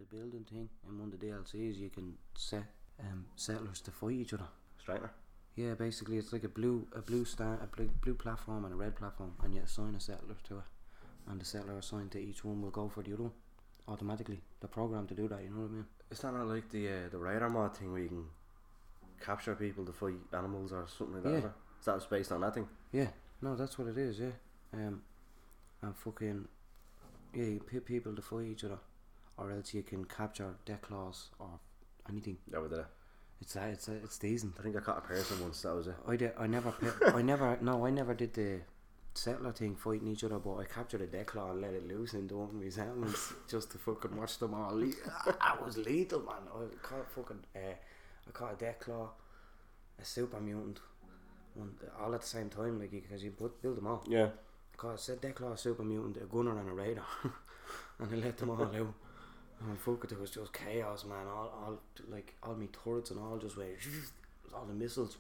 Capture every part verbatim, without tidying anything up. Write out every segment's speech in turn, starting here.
building thing in one of the D L Cs. You can set um, settlers to fight each other. Straightener. Yeah, basically it's like a blue a blue stand, a blue, blue platform and a red platform, and you assign a settler to it, and the settler assigned to each one will go for the other one automatically. The program to do that, you know what I mean? Is that not like the uh, the radar mod thing where you can capture people to fight animals or something like that? Yeah. Is that, is that based on that thing? Yeah, no, that's what it is. Yeah, um, and fucking yeah, you pit people to fight each other, or else you can capture death claws or anything. Yeah, we did it. It's that. It's it's decent. I think I caught a person once. That was it. I did. I never. Pit, I never. No, I never did the settler thing fighting each other. But I captured a death claw and let it loose into one of my settlements just to fucking watch them all. Le- I was lethal, man. I caught fucking. Uh, I caught a death claw, a super mutant, one all at the same time, like because you put build them all. Yeah. Cause I said death claw, a super mutant, a gunner, and a raider, and I let them all out. And fuck it, it was just chaos, man. All, all like all my turrets and all just went. All the missiles.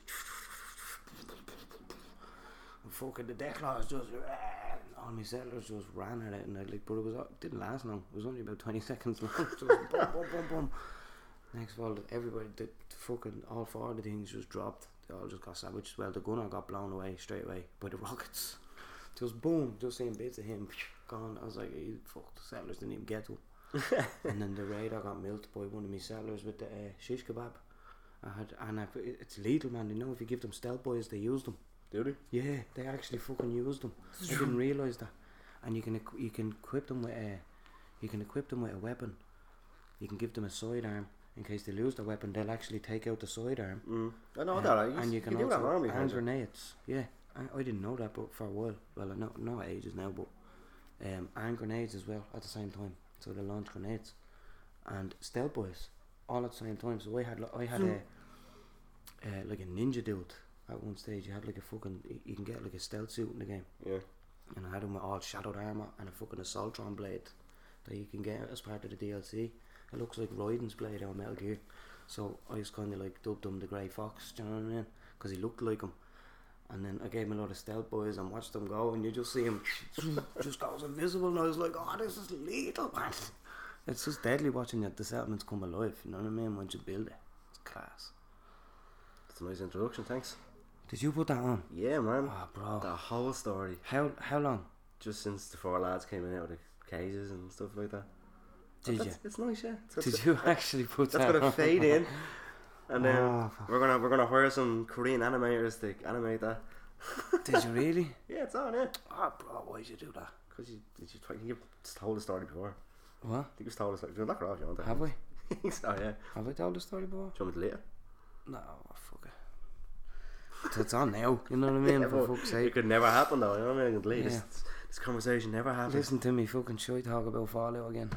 And fucking the death claws just. All my settlers just ran at it, and I like, but it was it didn't last long. It was only about twenty seconds long. Just boom, boom, boom, boom. Next of all, everybody, the fucking all four of the things just dropped. They all just got savaged. Well, the gunner got blown away straight away by the rockets. Just boom, just seeing bits of him gone. I was like, hey, fuck, the settlers didn't even get to him. And then the raider got milked by one of my settlers with the uh, shish kebab. I had, and I, it's lethal, man. You know, if you give them stealth boys, they use them. Do they? Yeah, they actually fucking use them. I didn't realise that. And you can equ- you can equip them with a, you can equip them with a weapon. You can give them a sidearm in case they lose their weapon. They'll actually take out the sidearm. Mm. I know uh, that. I used, and you can you do that also normally, and can't you? grenades. Yeah, I, I didn't know that, but for a while. Well, I know not ages now, but um, and grenades as well at the same time. So they launch grenades and stealth boys all at the same time. So I had I had a uh, like a ninja dude at one stage. You had like a fucking you can get like a stealth suit in the game. Yeah. And I had him with all shadowed armour and a fucking assaultron blade that you can get as part of the D L C. It looks like Raiden's blade on Metal Gear. So I just kind of like dubbed him the Grey Fox, do you know what I mean? Because he looked like him. And then I gave him a lot of stealth boys and watched them go, and you just see him just goes invisible, and I was like, oh, this is lethal, man. It's just deadly watching the settlements come alive, you know what I mean, once you build it. It's class. That's a nice introduction, thanks. Did you put that on? Yeah, man. Oh, bro. The whole story. How how long? Just since the four lads came in out of the cages and stuff like that. Did But you? that's, it's nice, yeah. It's Did got- you actually put That's that gonna on? fade in, and then Oh, we're gonna we're gonna hire some Korean animators to animate that. Did you really? Yeah, it's on, yeah. Oh, bro, why'd you do that? Because you did you try, you told the story before. What? I think you told the story. Knock it off, you want that? Have we? So yeah. Have I told the story before? Do you want me to later? No, fuck it. It's on now, you know what I mean? Yeah, For but fuck's it sake. could never happen though. You know what I mean? Delete Yeah. this, this conversation never happened. Listen to me fucking shit talk about Fallout again.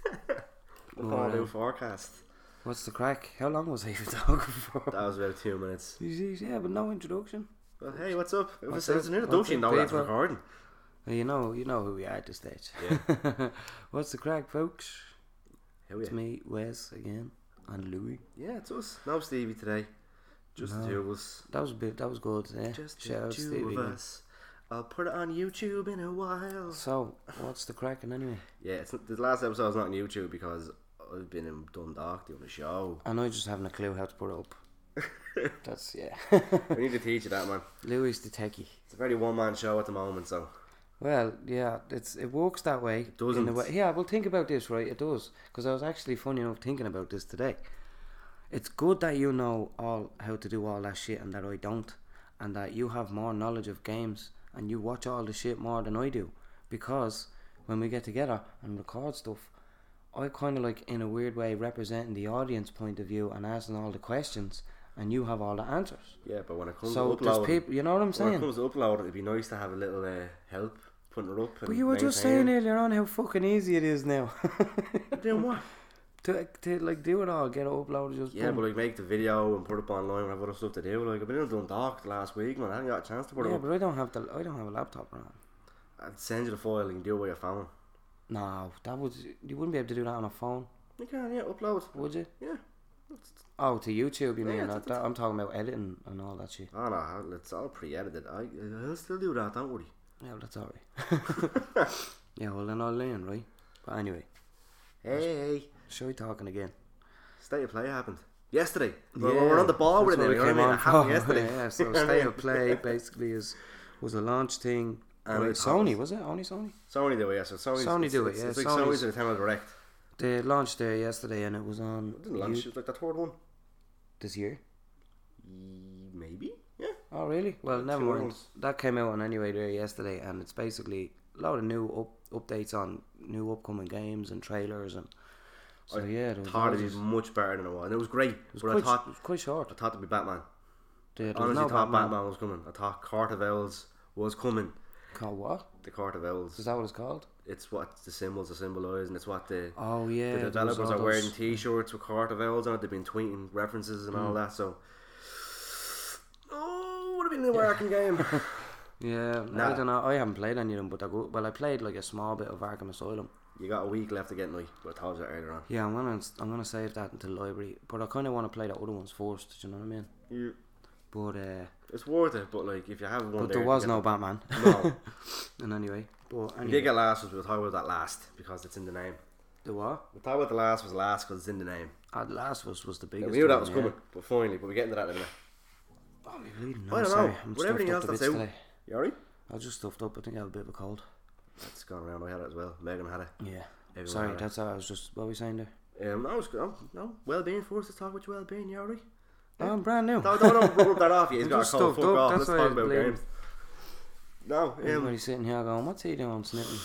We'll Well, call it um, forecast. What's the crack? How long was I even talking for? That was about two minutes. Yeah, but no introduction. Well, hey, what's up? It was, What's it was up? an introduction. What's No, up, that's people? recording. Well, you know, you know who we are at this stage. Yeah. What's the crack, folks? Hell It's yeah. me, Wes, again, and Louis. Yeah, it's us. No Stevie today. Just No. the two of us. That was a bit. That was good. Eh? Just Shout the out two Stevie of again. us. I'll put it on YouTube in a while. So, what's the cracking anyway? Yeah, it's not, the last episode was not on YouTube because I've been in Dundalk doing a show. And I just haven't a clue how to put it up. That's yeah. We need to teach you that, man. Louis the techie. It's a very one-man show at the moment, so Well, yeah, it's it works that way. It doesn't. In a way. Yeah, well, think about this, right? It does, because I was actually funny enough thinking about this today. It's good that you know all how to do all that shit, and that I don't, and that you have more knowledge of games, and you watch all the shit more than I do, because when we get together and record stuff, I kind of like in a weird way representing the audience point of view and asking all the questions, and you have all the answers. yeah. But when it comes So to there's uploading, people, you know what I'm when it saying? comes to uploading, it'd be nice to have a little uh, help putting it up. But and you were just saying maintaining. earlier on how fucking easy it is now. Doing what? to, to like do it all, get it uploaded, just Yeah, boom. but like make the video and put it up online and have other stuff to do. Like I've been in Dundalk last week, man. I haven't got a chance to put it yeah, up. but I don't have the I don't have a laptop around. I'd send you the file and you can do it with your phone. No, that would you wouldn't be able to do that on a phone, You can, yeah, upload. would you? Yeah. Oh, to YouTube, you Yeah, mean? yeah, That, that's- that, I'm talking about editing and all that shit. Oh no, it's all pre-edited. I, I'll still do that, don't worry. Yeah, well, that's alright. Yeah, well then I'll learn, right? But anyway, Hey, Sure, we talking again. State of play happened yesterday. Yeah, We're, we're on the ball with it that's now. what You know we what I came mean? on It happened for. yesterday. Yeah, so State of Play basically is was a launch thing. And Right, it Sony, happens. was it? Only Sony? Sony do it, yeah. So Sony's, Sony it's, do it, it's, yeah, It's like Sony's- Sony's Nintendo Direct. They launched there yesterday and it was on It didn't launch. you- It was like the third one. this year. Ye- Maybe. Yeah. Oh, really? Well, Two never mind. ones. That came out on anyway there yesterday, and it's basically a lot of new up, updates on new upcoming games and trailers, and so I yeah, there was Thought it'd loads be of- much better than it was, and it was great. it was but I quite, thought it was quite short. I thought it'd be Batman. There, there was Honestly, no thought Batman. Batman was coming. I thought Court of Owls was coming. Called what? The Court of Owls. Is that what it's called? It's what the symbols are symbolised, and it's what the Oh yeah, the there was developers all are wearing those- T-shirts with Court of Owls on it. They've been tweeting references and all Mm. that. So, oh, would have been an American game. Yeah, Nah. I don't know. I haven't played any of them, but they're good. Well, I played like a small bit of Arkham Asylum. You got a week left to get me, but I told you that earlier on. Yeah, I'm gonna I'm gonna save that until library, but I kind of want to play the other ones first. Do you know what I mean? Yeah. But uh, It's worth it, but like if you have one, but there, there was you no get Batman. the- no. And anyway, but We anyway, did get last, we'll talk about that last because it's in the name. the what? We'll talk about the last was last because it's in the name. Ah, the last was was the Yeah, biggest. we knew that one, was yeah. coming, but finally, but we get into that in a minute. Oh, my bleeding. I I'm don't sorry. know. I'm With stuffed everything up else to that's bits out- today. You alright? I was just stuffed up. I think I have a bit of a cold. That's gone around. I had it as well. Megan had it. Yeah. Everyone Sorry, had it. that's how I was just. What were we saying there? Um, no, it's good. No, well-being first. Let's talk about your well-being. You alright? Oh, I'm brand new. No, don't, don't rub that off. He's I'm got a just cold. stuffed Fuck up, off. that's Let's why talk he's about bleeding. games. No, um, Everybody's sitting here going, "What's he doing, snipping?"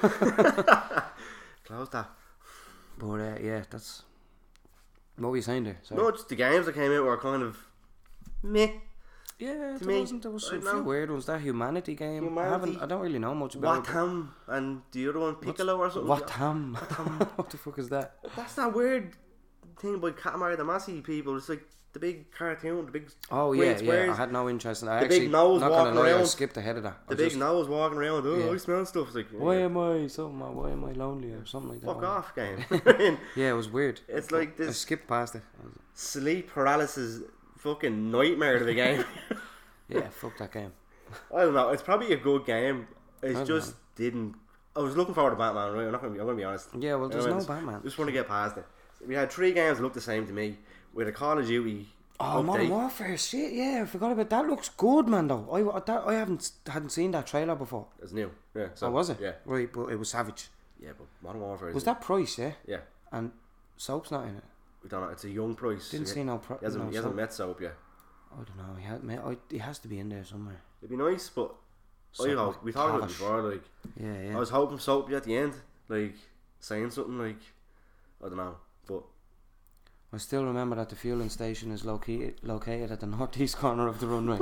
close that. But uh, yeah, that's. What were you saying there? Sorry. No, just the games that came out were kind of meh. Yeah, To there me, wasn't. There was I a few know. weird ones. That Humanity game. I Humanity. haven't. I don't really know much about it. Watam and the other one, Piccolo or something. Watam. What the fuck is that? That's that weird thing about Katamari Damacy people. It's like the big cartoon, the big Oh green yeah, yeah. squares, I had no interest in that. I The big actually, nose not gonna walking lie, I around. skipped ahead of that. I the big just, nose walking around. Oh, Yeah. I smell stuff. It's like Why yeah, am I so? Why am I lonely or something like that? fuck off, game. Yeah, it was weird. It's like I this skipped past it. I was- sleep paralysis fucking nightmare of a game. Yeah, fuck that game. I don't know. It's probably a good game. It don't just didn't. I was looking forward to Batman. Right? I'm not gonna be. I'm gonna be honest. Yeah, well, there's I no mean, Batman. Just want to get past it. We had three games that looked the same to me. With a Call of Duty Oh, Modern update. Warfare, shit, yeah, I forgot about that. Looks good, man. Though I, that, I haven't hadn't seen that trailer before. It's new. Yeah. So, Oh, was it? Yeah. Right, but it was savage. Yeah, but Modern Warfare is Was that Price? Yeah, Yeah. and Soap's not in it. We don't know. It's a young Price. Didn't he, see no. Pro- he hasn't, no he hasn't Soap. met Soap yet. I don't know. He had. Mate, I, he has to be in there somewhere. It'd be nice, but I Soap hope we talked about it McTavish. before. Like Yeah, I yeah. was hoping Soap be at the end, like saying something like I don't know, but I still remember that the fueling station is located located at the northeast corner of the runway.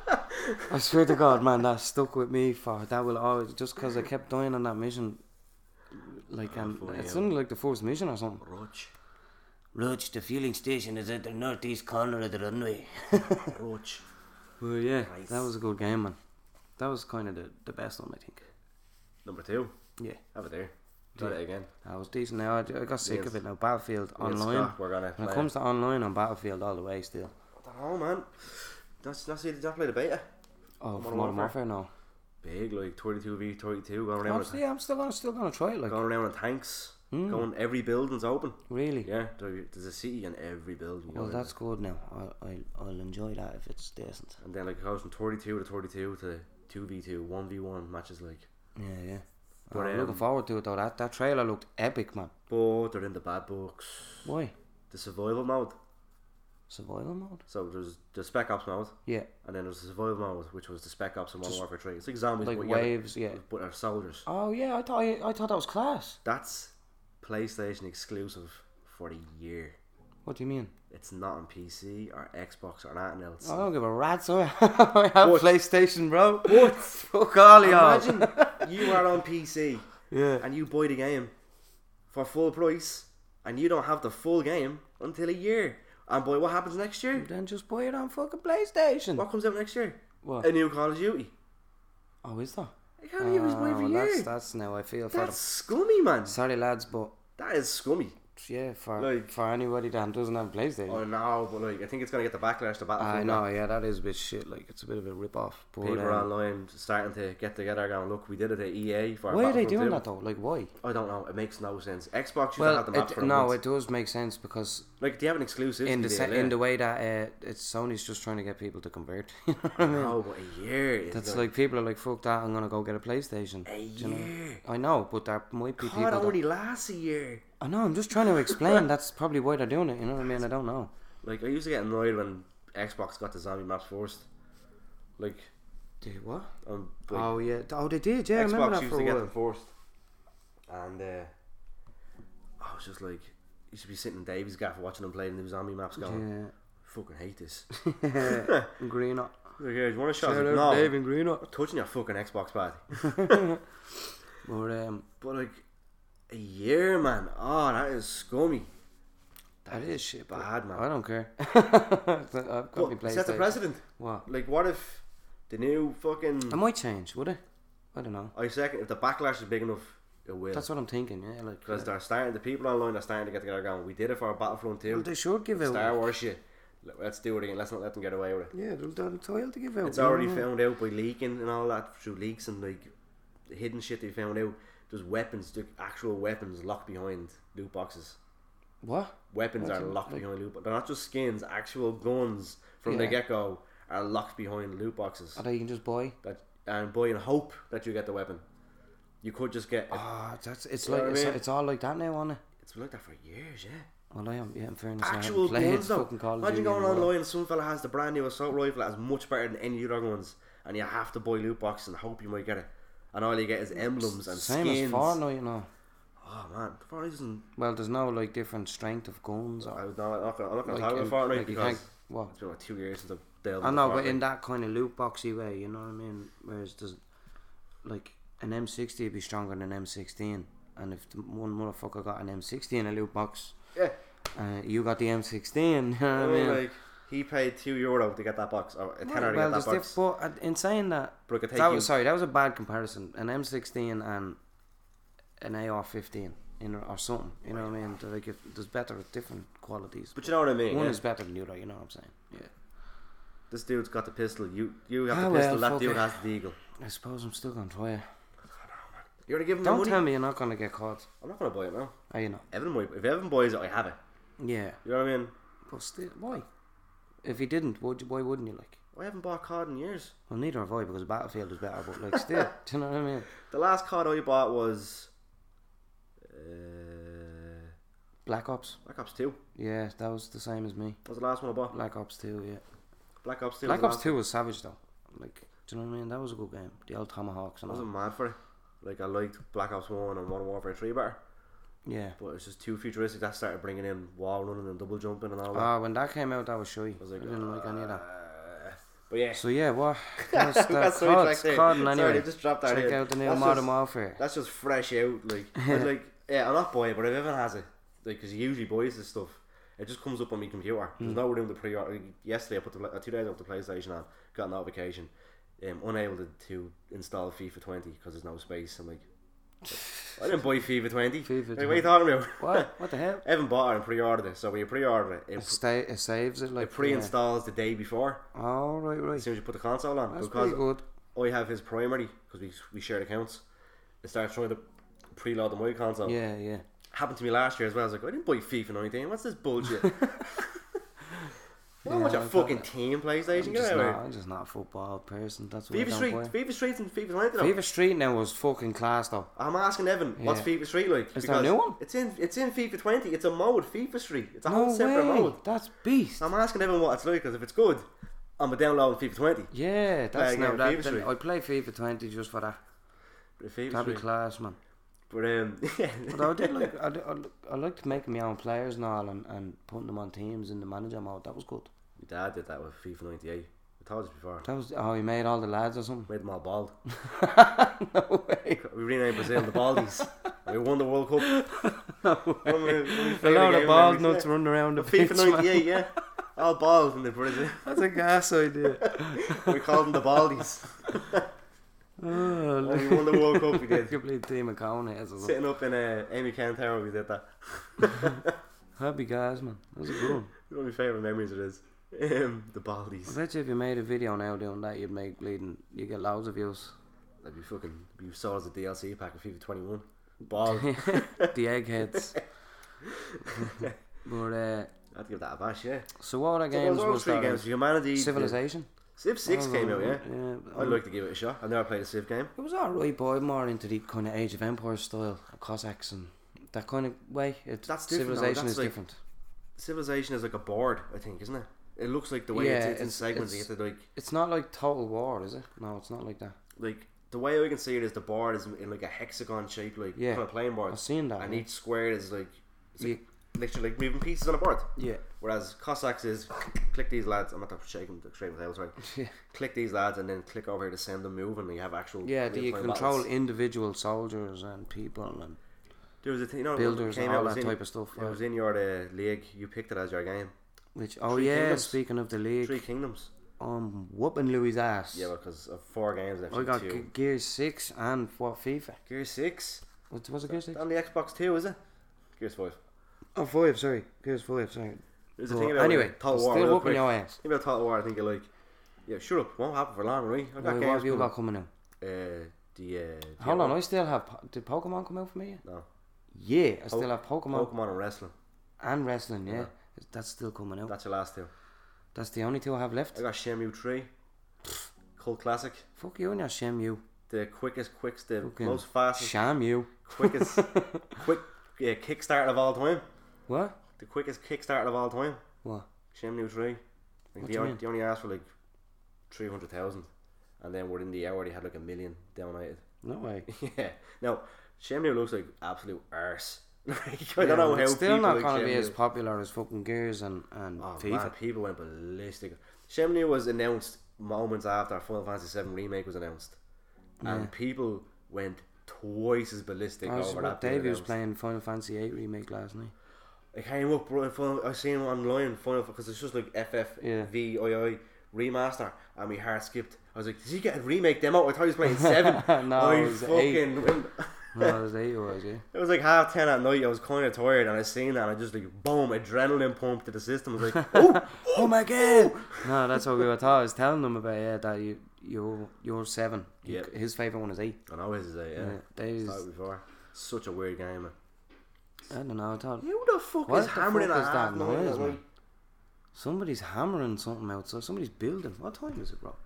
I swear to God, man, that stuck with me for that will always just because I kept dying on that mission. Like, Oh, and funny, it's yeah. something like the first mission or something. Roach, Roach, the fueling station is at the northeast corner of the runway. Roach. Well, yeah, Nice. that was a good game, man. That was kind of the, the best one, I think. Number two, Yeah, have it there. Try Yeah. it again. that was decent. Now I, I got sick Yes. of it. Now Battlefield Me and online. Scott, we're gonna When play it comes to online on Battlefield, all the way still. Oh man, that's that's it. Did you play the beta? Oh, for Modern Modern Warfare? Warfare, no. Big like thirty-two v thirty-two going around. Obviously, I'm still gonna still gonna try it. Like, Going around in tanks, Mm. going every building's open. really. Yeah, there- there's a city in every building. you Well, know, that's good now. I, I, I'll enjoy that if it's decent. and then like it goes from thirty-two to thirty-two to two v two, one v one matches like. Yeah, yeah. But, I'm looking um, forward to it though. That that trailer looked epic, man. But they're in the bad books. Why? The survival mode. Survival mode? So there's the Spec Ops mode, Yeah. and then there's the survival mode, which was the Spec Ops and Modern Just Warfare three. It's like zombies, Like but, you have- waves, yeah. but are soldiers. Oh yeah, I thought I, I thought that was class. That's PlayStation exclusive for the year. What do you mean? It's not on P C or Xbox or anything else. I don't give a rat's. I I have What? PlayStation, bro. What? Fuck all y'all. Imagine you are on P C Yeah. and you buy the game for full price, and you don't have the full game until a year. And boy, what happens next year? Then just buy it on fucking PlayStation. What comes out next year? What? A new Call of Duty. Oh, is that? You can't use Ah, buy every well, year. that's that's now I feel for That's scummy, man. them. Sorry lads, but That is scummy. yeah, for Like- for anybody that doesn't have a PlayStation. Oh no, but like I think it's gonna get the backlash. The Battlefield. I know, yeah, that is a bit shit. Like it's a bit of a rip off. But People um, online starting to get together, going, look, we did it at E A for. why are they Battlefield doing two. that though? Like why? I don't know. It makes no sense. Xbox used to Well, have the maps it, for a no, month. it does make sense because Like they have an exclusive in the deal, se- yeah. in the way that uh, it's Sony's just trying to get people to convert. You know what I mean? No, but a year. Is That's like, like people are like, fuck that, I'm gonna go get a PlayStation. a Do you know? year. I know, but there might be people. God that- only lasts a year. I know. I'm just trying to explain. That's probably why they're doing it. You know what I mean? I don't know. Like I used to get annoyed when Xbox got the zombie maps first. Like, Dude, what? um, like Oh yeah. Oh, they did. Yeah, I remember Xbox that used for to a get while. them first, and uh, I was just like, you should be sitting in Davy's gaff watching them play the new zombie maps. Going, Yeah. fucking hate this. Green up. Like, yeah, do you want a shot? I Shout was out like, to Dave no, and Green up. touching your fucking Xbox pad. But um, But like a year, man. Oh, that is scummy. that is shit. but bad, man. I don't care. I've got my But set the PlayStation. precedent. What? Like, what if the new fucking? It might change, would it? I don't know. I second if the backlash is big enough, it will. That's what I'm thinking. Yeah, like Because uh, they're starting, the people online are starting to get together going, we did it for Battlefront well, two, they should give out. Star Wars shit. Let's do it again. Let's not let them get away with it. Yeah, they're, they're entitled to give out. It's you know already what I mean? found out by leaking and all that through leaks and like the hidden shit they found out. There's weapons, the actual weapons locked behind loot boxes. What? Weapons What are do you- locked like- behind loot boxes. They're not just skins. Actual guns from the Yeah. get go are locked behind loot boxes. Or that you can just buy. That and buy and hope that you get the weapon. You could just get. A, Ah, that's it's You know like what I it's, mean? it's all like that now, isn't it? it's been like that for years, yeah. Well, I am. Yeah, in fairness, I Actual haven't played guns though. fucking Call of Imagine Duty going in a while. online and some fella has the brand new assault rifle that is much better than any other ones, and you have to buy loot boxes and hope you might get it, and all you get is emblems and Same skins. as Fortnite, you know. Oh man, Fortnite isn't. Well, there's no like different strength of guns I or was not. I'm not gonna, I'm not gonna like, talk in- about Fortnite like you because can't- what? it's been like two years since I've delved I into know, but Fortnite. in that kind of loot boxy way, you know what I mean. Whereas there's like an M sixty would be stronger than an M sixteen, and if the one motherfucker got an M sixty in a loot box, Yeah, uh, you got the M sixteen. You know I what I mean, mean? like he paid two euro to get that box, or a tenner to well, get that there's box. diff- but uh, in saying that, But it could take that you. was sorry, that was a bad comparison. An M sixteen and an A R fifteen, you know, or something. You know what I mean? They're like if there's better, different qualities. But you know what I mean. One yeah? is better than the other. You know what I'm saying? Yeah. This dude's got the pistol. You you have Ah, the well, pistol. that fuck dude it. has the eagle. I suppose I'm still gonna try it. You're gonna give him the Don't money. tell me you're not gonna get caught. I'm not gonna buy it now. Are you not? Evan might. If Evan buys it, I have it. Yeah. You know what I mean? But still, why? If he didn't, would you, why wouldn't you like? I haven't bought C O D in years. Well, neither have I because Battlefield is better. But like, still, do you know what I mean? The last C O D I bought was uh, Black Ops. Black Ops two. Yeah, that was the same as me. That was the last one I bought. Black Ops two. Yeah. Black Ops two. Black was the Ops last two was savage though. Like, do you know what I mean? That was a good game. The old Tomahawks one. and I all. wasn't mad for it. Like I liked Black Ops one and Modern Warfare three better, Yeah. but it's just too futuristic. That started bringing in wall running and double jumping and all that. Ah, when that came out, that was shy. I was like, I didn't like any of that. uh, But yeah, So yeah, what? That's We got that sidetracked there. COD Sorry, anyway. I just dropped that Check in. out the new That's Modern just- Warfare. that's just fresh out. Like, I was like, yeah, I'm not buying it, but if Evan has it, like, because he usually buys this stuff, it just comes up on my computer. There's no room to pre-order. Like, yesterday, I put the uh, two days off the PlayStation on, got a notification, um, unable to, to install FIFA twenty because there's no space. I'm like, I didn't buy FIFA twenty. FIFA Like, what are you talking about? What? What the hell? Evan bought it and pre-ordered it. So when you pre-order it, It, it, stay, it saves it like it pre-installs the day before. Yeah. Oh right, As right. soon as you put the console on, That's because pretty good. I have his primary because we we shared accounts. It starts trying to preload the my console. Yeah, yeah. Happened to me last year as well. I was like, I didn't buy FIFA nineteen. What's this bullshit? I don't Yeah, watch a I've fucking got that. team PlayStation. I'm Get just, out of not, here. I'm just not a football person. That's why I FIFA don't Street, play. FIFA Street, and FIFA twenty. Though. FIFA Street now was fucking class though. I'm asking Evan, what's Yeah. FIFA Street like? Is there a new one? It's in it's in FIFA twenty. It's a mode, FIFA Street. It's a No whole separate way. mode. That's beast. I'm asking Evan what it's like because if it's good, I'm a downloading FIFA twenty. Yeah, that's again, now FIFA that. Street. Then I play FIFA twenty just for that. But FIFA That'd be Street. class, man. But um, yeah. But I did like I, did, I, I liked making my own players and all, and, and putting them on teams in the manager mode. That was good. My dad did that with FIFA ninety-eight. I told you before. That was oh, he made all the lads or something. Made them all bald. No way. We renamed Brazil the Baldies. We won the World Cup. No One of my- one of my A favourite lot of game bald memories, nuts yeah. running around the But pitch, FIFA man. ninety-eight, yeah. All bald in the Brazil. That's a gas idea. We called them the Baldies. Oh, Lol. And we won the World Cup, we did. Complete team of coneheads or something. Sitting up in uh, Amy Can Tower, we did that. Happy guys, man. That was a good one. One of my favourite memories it is. Um, the Baldies. I bet you if you made a video now doing that, you'd make bleeding. You get loads of views. That'd be fucking. You saw as a D L C pack of FIFA twenty-one. Ball. The eggheads. But uh, I'd give that a bash, yeah. so what other So games those was three there? games. Humanity. Civilization. Civ six Oh, came out, yeah. yeah I'd like to give it a shot. I've never played a Civ game. It was alright, but I'm more into the kind of Age of Empires style, Cossacks and that kind of way. It, That's different, though. Civilization That's is like- different. Civilization is like a board, I think, isn't it? It looks like the way Yeah, it's, it's in it's- segments. it's- You have to like, It's not like Total War, is it? No, it's not like that. like the way I can see it is the board is in like a hexagon shape, like Yeah. kind of playing board, I've seen that. and yeah. each square is like, it's Yeah. like literally like moving pieces on a board. Yeah. Whereas Cossacks is click these lads. I'm not shaking straight with sorry. Yeah. Click these lads and then click over here to send them moving. And you have actual Yeah, do you real-time control battles. individual soldiers and people and There was a thing, you know, builders came and out, all was that in, type of stuff? It was in your uh, league. You picked it as your game. Which oh Three yeah, Kingdoms. speaking of the league, Three Kingdoms. um, whooping Louis' ass. Yeah, because of four games. I got two. G- Gears six and what FIFA? Gears six. What was it Gears six? On the Xbox two, is it? Gears five. Oh five, sorry, Gears five, sorry. There's a But thing about anyway, uh, Total I'm War. still real whooping quick. your ass. Think about Total War. I think you're like, yeah, shut up. Won't happen for long, right? I got Why, what games have you coming. got coming out? Uh, the uh, Hold the on, I still have. Po- Did Pokemon come out for me yet? No. Yeah, I Po- still have Pokemon, Pokemon and wrestling. and wrestling. Yeah, Yeah. that's still coming out. That's your last two. That's the only two I have left. I got Shenmue three. Cult classic. Fuck you and your Shenmue. The quickest, quickest, the Fucking most fastest, Shamu. quickest, quick yeah, kickstart of all time. What? The quickest kickstart of all time. What? Shenmue three. Like What they, do you only, mean? they only asked for like three hundred thousand, and then within the hour they had like a million donated. No way. Yeah. Now Shenmue looks like absolute arse. Like, I Yeah, don't know but how it's still people not like gonna be Shenmue. as popular as fucking Gears and and Oh FIFA. man, people went ballistic. Shenmue was announced moments after Final Fantasy seven remake was announced, Yeah. and people went twice as ballistic I was, over what, that. being Davey was announced. playing Final Fantasy eight remake last night. I came up, bro. in Final- I seen him online, Final because it's just like F F Yeah. V I I remaster, and my heart skipped. I was like, "Did he get a remake demo?" I thought he was playing seven. No, I it was eight. fucking. went- No, it was eight was yeah. It was like half ten at night. I was kind of tired, and I seen that, and I just like boom, adrenaline pump to the system. I was like, "Oh, Oh my god! No, that's what we were taught. I was telling them about yeah that you you're you're seven. You- Yeah. His favorite one is eight. I know his is a yeah." Yeah, Dave's. Saw it before. Such a weird game, man. I don't know. I thought Who the fuck What is the hammering fuck at is half that nine noise, at man? night? somebody's hammering something outside. Somebody's building. What time is it, bro?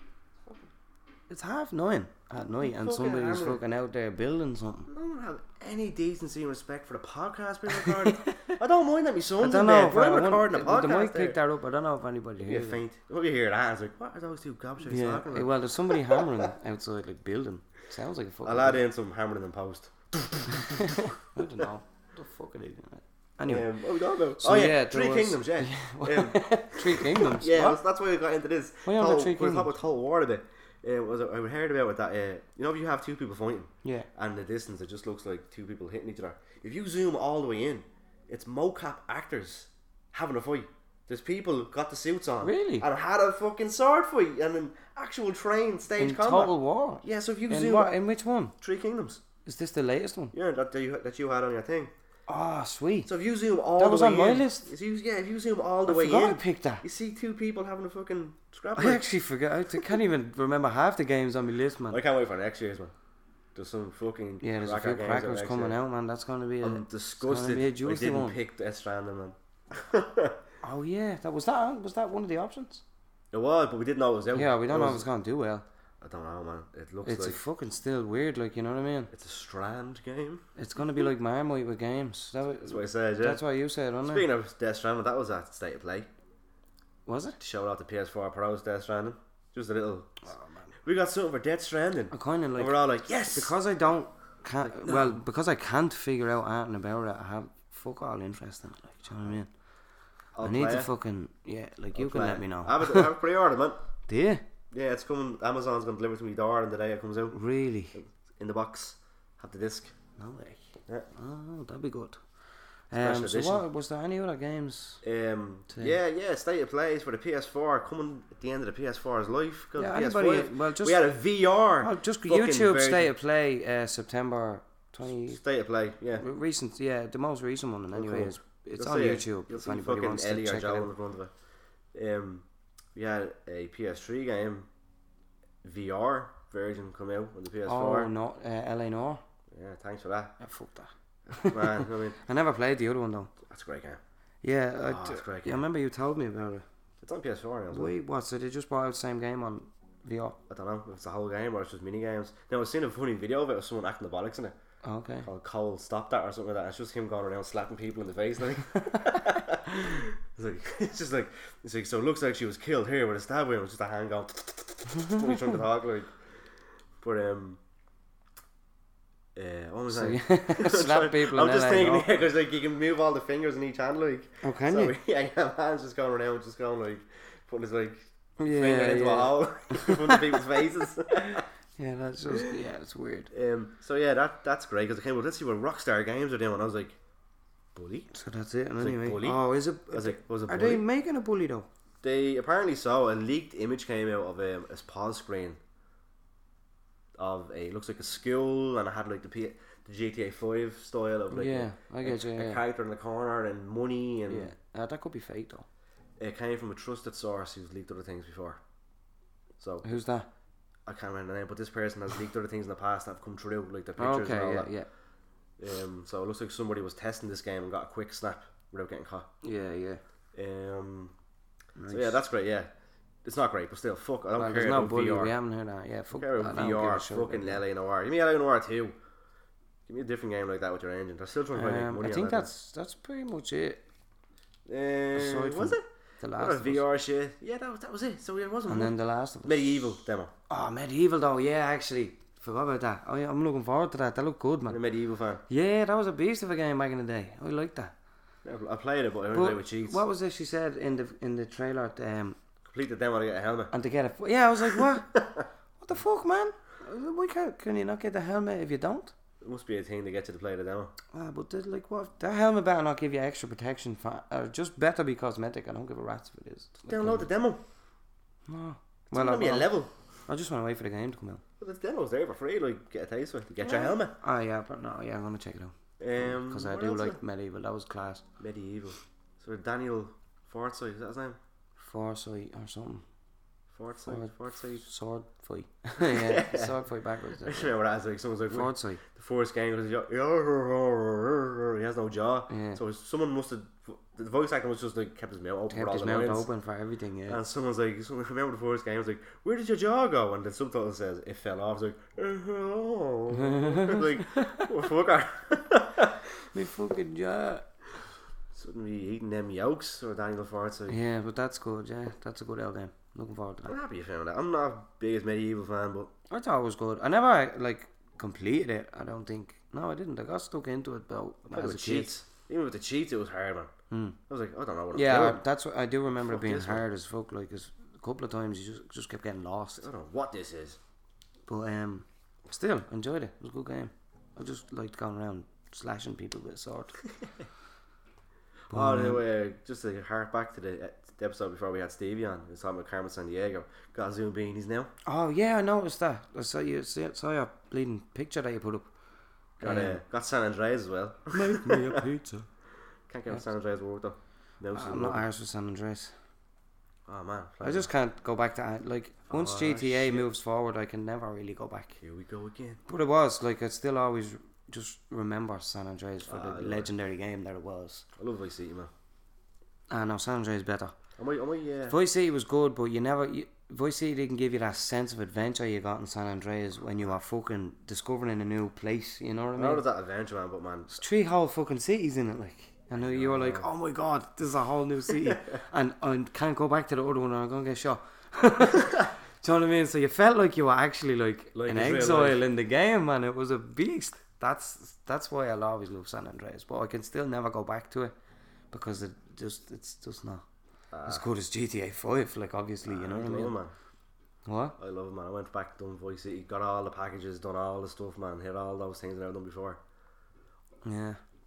It's half nine at night, and Fucking somebody's hammering. fucking out there building something. No one have any decency and respect for the podcast being recorded. I don't mind that my I son's don't in know bed, if but I I'm want- recording a the podcast mic picked there. that up. I don't know if anybody Yeah, hears it. faint. Hope you hear that. It's like, what are those two gobshites Yeah, talking eh, about? well, there's somebody hammering outside, like building. Sounds like a fucking. I'll add in some hammering in post. I don't know. What the fuck are they doing? Anyway, Um, what are we talking about? So, oh yeah, yeah, there Three was- Kingdoms, yeah. um, Three Kingdoms. yeah, What? that's- that's why I got into this. Why on the Total- Three we're talking Kingdoms? about Total War a bit. Uh, was I heard about it that uh, you know if you have two people fighting Yeah. and the distance it just looks like two people hitting each other. If you zoom all the way in, it's mocap actors having a fight. There's people got the suits on, Really? and had a fucking sword fight and an actual trained stage In combat. Total War. Yeah, so if you In zoom what? In which one? Three Kingdoms, Is this the latest one? yeah, that that you, that you had on your thing. Ah, sweet. So if you zoom all That the was way on my in, list. if you, yeah, if you zoom all the I way forgot I in, picked that. you see two people having a fucking scrap I fight. actually forgot. I can't even remember half the games on my list, man. I can't wait for next year's man. There's some fucking Yeah, there's a cracker few games crackers next coming year. out, man. That's gonna be a. I'm it's disgusted. gonna be a I juicy didn't one. pick Death Stranding, man. Oh yeah, that was that. Was that one of the options? It was, but we didn't know it was out. Yeah, we don't It know if was- it's gonna do well. I don't know, man. It looks It's like a fucking still weird, like you know what I mean. it's a Strand game. It's gonna be like Marmite with games. That, That's what I said. Yeah. That's what you said, wasn't it? Speaking of Death Stranding, that was at State of Play. Was it? Shout out to P S four Pros Death Stranding. Just a little. Oh man, We got something for Death Stranding. I kind of and like we're all like, yes. because I don't can't Like, no. well because I can't figure out anything about it. I have fuck all interest in it. Like, do you know what I mean? I'll I need play to it. fucking yeah. Like I'll you can play let it. me know. I have it, I have it pre-ordered, man. Do you Yeah, it's coming. Amazon's gonna deliver it to me door, and the day it comes out really? in the box, have the disc. No way. Yeah. Oh, that'd be good. Um, so edition. what was there any other games? Um, To- yeah, yeah, State of Plays for the P S four coming at the end of the P S four's life. 'Cause Yeah, the P S anybody. five, Well, just we had a V R. oh, just fucking YouTube version. State of Play uh, September twenty. State of Play, yeah. Recent, yeah, the most recent one. And anyway, cool. is it's You'll on see it. YouTube You'll if see anybody fucking wants Ellie to or check it Joe out. in front of it. Um, we had a P S three game V R version come out on the P S four. Oh no, uh, L A Noir. Yeah, thanks for that, Yeah, fuck that. man. I mean, I never played the other one though. that's a great game. Yeah, Oh, I, that's d- great yeah, I game. remember you told me about it. It's on P S four now. As well. Wait, what? So they just brought out the same game on V R? I don't know if it's the whole game or it's just mini games. Now I've seen a funny video of it of someone acting the bollocks in it. Oh, okay. Called Cole Stop That or something like that. It's just him going around slapping people in the face like. it's like it's just like it's like so it looks like she was killed here with a stab wound. It was just a hand going when he's trying to talk like. But um uh, what was So I? you I'm slap trying- people I'm in just L A thinking, Noir. yeah, because like you can move all the fingers in each hand, like. Oh, can so, you? Yeah, yeah, man's just going around, just going like putting his like Yeah, finger into a yeah. hole in front of people's faces. Yeah, that's just yeah, it's weird. um, so yeah, that that's great because I came. Well, let's see what Rockstar Games are doing. And I was like, bully. So that's it. And It's like anyway, Bully. oh, is it? I was like, was it Are bully? they making a bully though? They apparently saw a leaked image came out of um, a pause screen of a it looks like a school and it had like the P, the G T A five style of like Yeah, a, I get a, you. a Yeah, character in the corner and money and yeah. Uh, that could be fake though. it came from a trusted source who's leaked other things before. So Who's that? I can't remember the name, but this person has leaked other things in the past that have come true, like the pictures Okay, and all yeah, that. yeah, Um, so it looks like somebody was testing this game and got a quick snap without getting caught. yeah, yeah. Um, Nice. so yeah, that's great. Yeah, it's not great, but still, fuck. I don't Well, care there's no about bully. V R. We haven't heard that. Yeah, I fuck. don't care I about don't V R. give a shit about Fucking that. L A Noir. Give me L A Noir two. Give me a different game like that with your engine. They're still trying to make Um, money. I on think that, that's that's pretty much it. Uh, aside was from it? The What last a of V Us. R shit. Yeah, that was that was it. So it wasn't And one. then the last of Us. Medieval demo. Oh, Medieval though. Yeah, actually, forgot about that. Oh, yeah, I'm looking forward to that. That looked good, I'm a man. Medieval fan. Yeah, that was a beast of a game back in the day. I liked that. I played it, but I only But played with cheats. what was it she said in the in the trailer? Um, Complete the demo to get a helmet. and to get it. Yeah, I was like, what? What the fuck, man? Why can't can you not get the helmet if you don't? It must be a thing to get you to play the demo. Ah, but there's like what? That helmet better not give you extra protection, for, or just better be cosmetic. I don't give a rat's if it is. Download the demo. No. It's Well, gonna I, be a I, level. I just want to wait for the game to come out. But the demo's there for free. Like get a taste of it. Get your helmet. Ah, yeah, but no, yeah, I'm gonna check it out Um, because I what do else is like Medieval. That was class. there? Medieval. So Daniel Forsyth, is that his name? Foresight or something. Forsyth. Ford- Forsyth. Sword fight. yeah, sword fight backwards. I just remember that as like someone's like Foresight. the first game because he has no jaw. Yeah. So someone must have the voice actor must just like kept his mouth open for Kept all his the mouth lines. open for everything. Yeah. And someone's like, someone remember the first game? I was like, where did your jaw go? And the subtitle says it fell off. I was like, oh, like, oh, fucker. Me fucking jaw. Shouldn't be eating them yolks or Daniel Forsyth. Yeah, but that's good. Yeah, that's a good L game. Looking forward to that. I'm happy you found that. I'm not a biggest medieval fan, but I thought it was good. I never like completed it. I don't think. No, I didn't. I got stuck into it though I played as a with kid. cheats. Even with the cheats, it was hard, man. Hmm. I was like, I don't know what I'm Yeah, doing. that's what I do remember. Fuck It being this one. hard as fuck. Like, 'cause a couple of times you just just kept getting lost. I don't know what this is. But um, still enjoyed it. It was a good game. I just liked going around slashing people with a sword. But, Oh, um, no, uh, just to hark back to the, uh, the episode before we had Stevie on. We was talking about Carmen San Diego. Got Zoom beanies now. Oh yeah, I noticed that. I saw you saw, saw your bleeding picture that you put up. Got, uh, Um, got San Andreas as well. Make me a pizza. Can't get San Andreas work though. No, I'm not ours with San Andreas. Oh man, I just can't go back to uh, like once Oh, G T A shit. moves forward, I can never really go back. Here we go again. But it was like I still always just remember San Andreas for Ah, I the love it. legendary game that it was. I love Vice City, man. Ah no, San Andreas is better. I might, I might, yeah. Vice City was good, but you never. You, Vice City didn't give you that sense of adventure you got in San Andreas when you were fucking discovering a new place. You know what I I mean? know there's that adventure, man, but man, There's three whole fucking cities in it, like. And you were like, oh my god, this is a whole new city. and I can't go back to the other one or I'm going to get shot. Do you know what I mean? So you felt like you were actually like, Like an it's real exile life. in the game, man. It was a beast. That's that's why I'll always love San Andreas. But I can still never go back to it because it just it's just not as good as G T A five, like obviously, you know I what I love mean? it, man. What? I love it, man. I went back, done Vice City, got all the packages, done all the stuff, man. Hit all those things I've never done before. Yeah.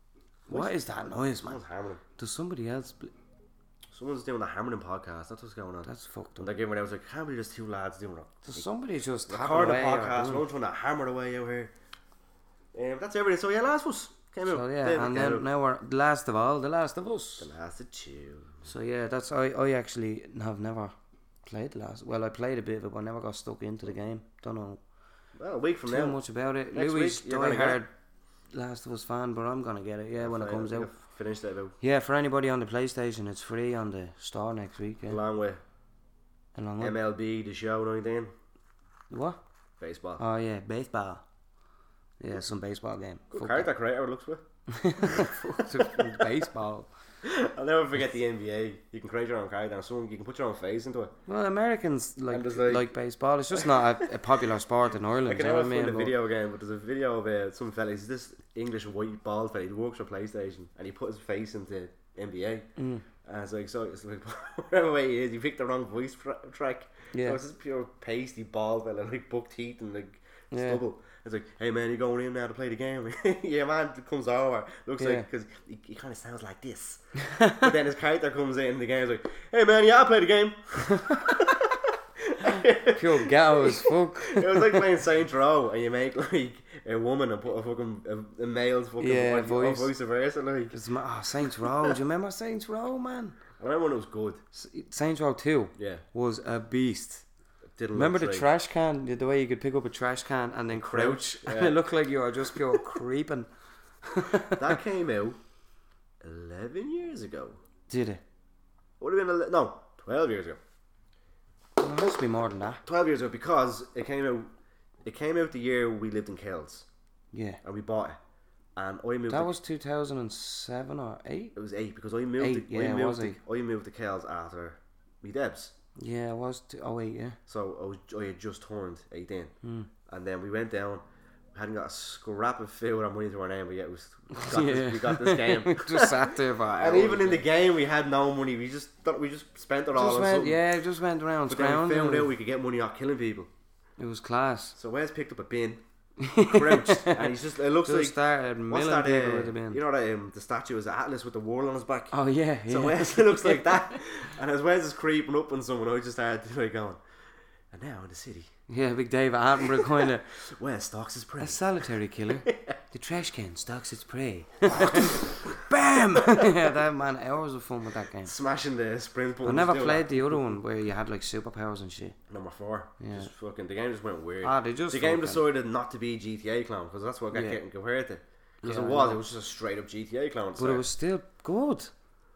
What is that noise, man? Someone's hammering. Does somebody else? Bl- Someone's doing a hammering podcast. That's what's going on. That's fucked And up. they're giving out like, can't be just two lads doing it. Does somebody just tap Record the away or podcast. doing- We're trying to hammer away out here. Um, that's everything. So yeah, Last of Us came out. So yeah, David and came then out. now we're the last of all, the last of us. The Last of Two. So yeah, that's I. I actually have never played the last. Well, I played a bit of it, but I never got stuck into the game. Don't know Well, a week from too now. much about it. Next Louis, week, you're gonna get die-hard Last of Us fan, but I'm gonna get it. Yeah, when it comes out. Finish that about Yeah, for anybody on the PlayStation, it's free on the store next week. Yeah, along with along with M L B, the show, nineteen, what? baseball. Oh yeah, baseball. Yeah, some baseball game. Good Fuck character creator it looks with. that. Baseball. I'll never forget the N B A. You can create your own character, and someone you can put your own face into it. Well, Americans like And there's, like, like- baseball. It's just not a, a popular sport in Ireland. I can you know never what I mean? find a But- video again, but there's a video of uh, some fella. He's this English white bald fella. He works for PlayStation, and he put his face into N B A. Mm. And it's like, so it's like whatever way he is, he picked the wrong voice tra- track. Yeah. So it's this pure pasty bald fella, like buck teeth and like Yeah. stubble. It's like, hey man, you going in now to play the game? Yeah, man, comes over. Looks Yeah. like, because he, he kind of sounds like this. But then his character comes in, the game's like, hey man, yeah, I play the game. Pure ghetto as fuck. It was like playing Saints Row, and you make like a woman and put a fucking a, a male's fucking Yeah, voice, voice. or vice versa. Like, It's ma- oh, Saints Row. Do you remember Saints Row, man? I remember when it was good. S- Saints Row two Yeah, was a beast. didn't Remember look the like- trash can? The the way you could pick up a trash can and then crouch, Crouch, and yeah. it looked like you were just pure creeping. That came out eleven years ago. Did it? Would have been ele- no twelve years ago. Well, it must be more than that. Twelve years ago because it came out. It came out the year we lived in Kells, Yeah. and we bought it. And I moved. That to, was two thousand seven or eight? it was eight because I moved. Eight, to, yeah, I it moved. was to, eight. I moved to Kells after me Debs. Yeah, it was two, oh eight, yeah. So I was. I had just turned eighteen, Mm. and then we went down. We hadn't got a scrap of food or money to our name, but yet we, was, we, got, Yeah. this, we got this game. We just sat there for And hours, even in the yeah. game, we had no money. We just thought we just spent it all Just on went, something. yeah, just went around But then we scrounging. found out we could get money off killing people. It was class. So Wes picked up a bin, crouched, and he's just. It looks Just like started what's milling that? people Uh, with the bin. you know that um, the statue is Atlas with the world on his back. Oh yeah, yeah. So Wes looks like that, and as Wes is creeping up on someone, I just started like going. And now in the city, Yeah, big David Attenborough kind of Wes stalks his prey. a solitary killer. The trash can stalks its prey. Bam! Yeah, that man, hours of fun with that game. Smashing the sprint button. I never played the other one where you had like superpowers and shit. Number four. Yeah. Just fucking. The game just went weird. Ah, they just the game fucking- decided not to be G T A clone because that's what I got Yeah. getting compared to. Because Yeah, it I was, know. it was just a straight up G T A clone. But it was still good.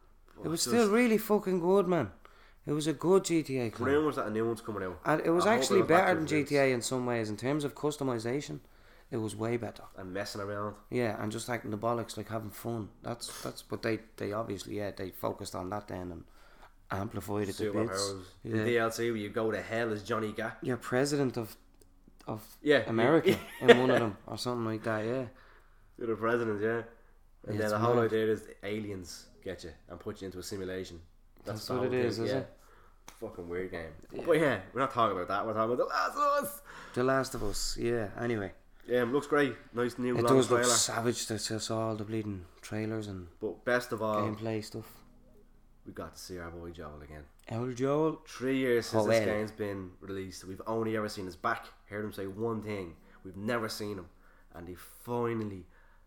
It was still really fucking good, man. It was a good G T A clone. rumours that a new one's coming out. And it was I hope actually it was back better to than the G roots. T A in some ways. In terms of customization, it was way better. And messing around. Yeah, and just acting the bollocks, like having fun. That's that's. But they they obviously yeah they focused on that then and amplified it to bits. Superpowers. Yeah. The D L C where you go to hell as Johnny Gat. You're president of of Yeah. America in one of them or something like that. Yeah. You're the president, yeah. And Yeah, then it's the whole mad. idea is aliens get you and put you into a simulation. That's the what whole it is, thing, is yeah. it? Fucking weird game. Yeah. But yeah, we're not talking about that. We're talking about The Last of Us. The Last of Us. Yeah. Anyway, Yeah, it looks great. Nice new it long does look trailer. savage. To to saw all the bleeding trailers and But best of all, gameplay stuff. we got to see our boy Joel again. El Joel. Three years since this Joel. game's been released, we've only ever seen his back, heard him say one thing. We've never seen him, and he finally,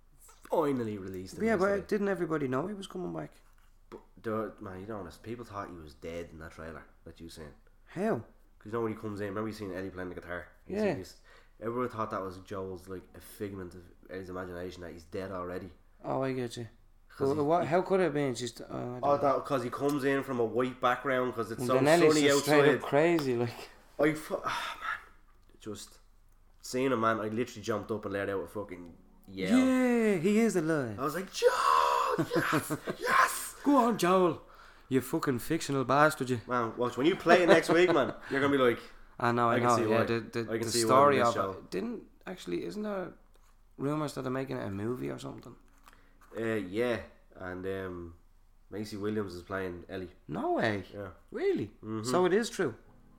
finally released him. Yeah, yesterday. but didn't everybody know he was coming back? But the, man, you don't honest. People thought he was dead in that trailer that you seen. How? Because you know when he comes in, remember you seen Eddie playing the guitar? You Yeah. see this- everyone thought that was Joel's like a figment of Eddie's imagination that he's dead already. Oh, I get you. 'Cause Well, he- what? How could it have been? Just uh, I don't Oh, know. that because he comes in from a white background because it's Well, so then Ellie's sunny just straight outside. up crazy, like. I fu- ah, man, just seeing him, man. I literally jumped up and let out a fucking yell. Yeah, he is alive. I was like, Joel, yes, yes. Go on, Joel. You fucking fictional bastard, you. Man, watch when you play it next week, man. You're gonna be like, I know, I, I can know. see Yeah, why. the the, I can the see why story with of this show. it didn't actually. Isn't there rumors that they're making it a movie or something? uh, yeah, and um, Macy Williams is playing Ellie. No way. Yeah, Really? Mhm. So it is true.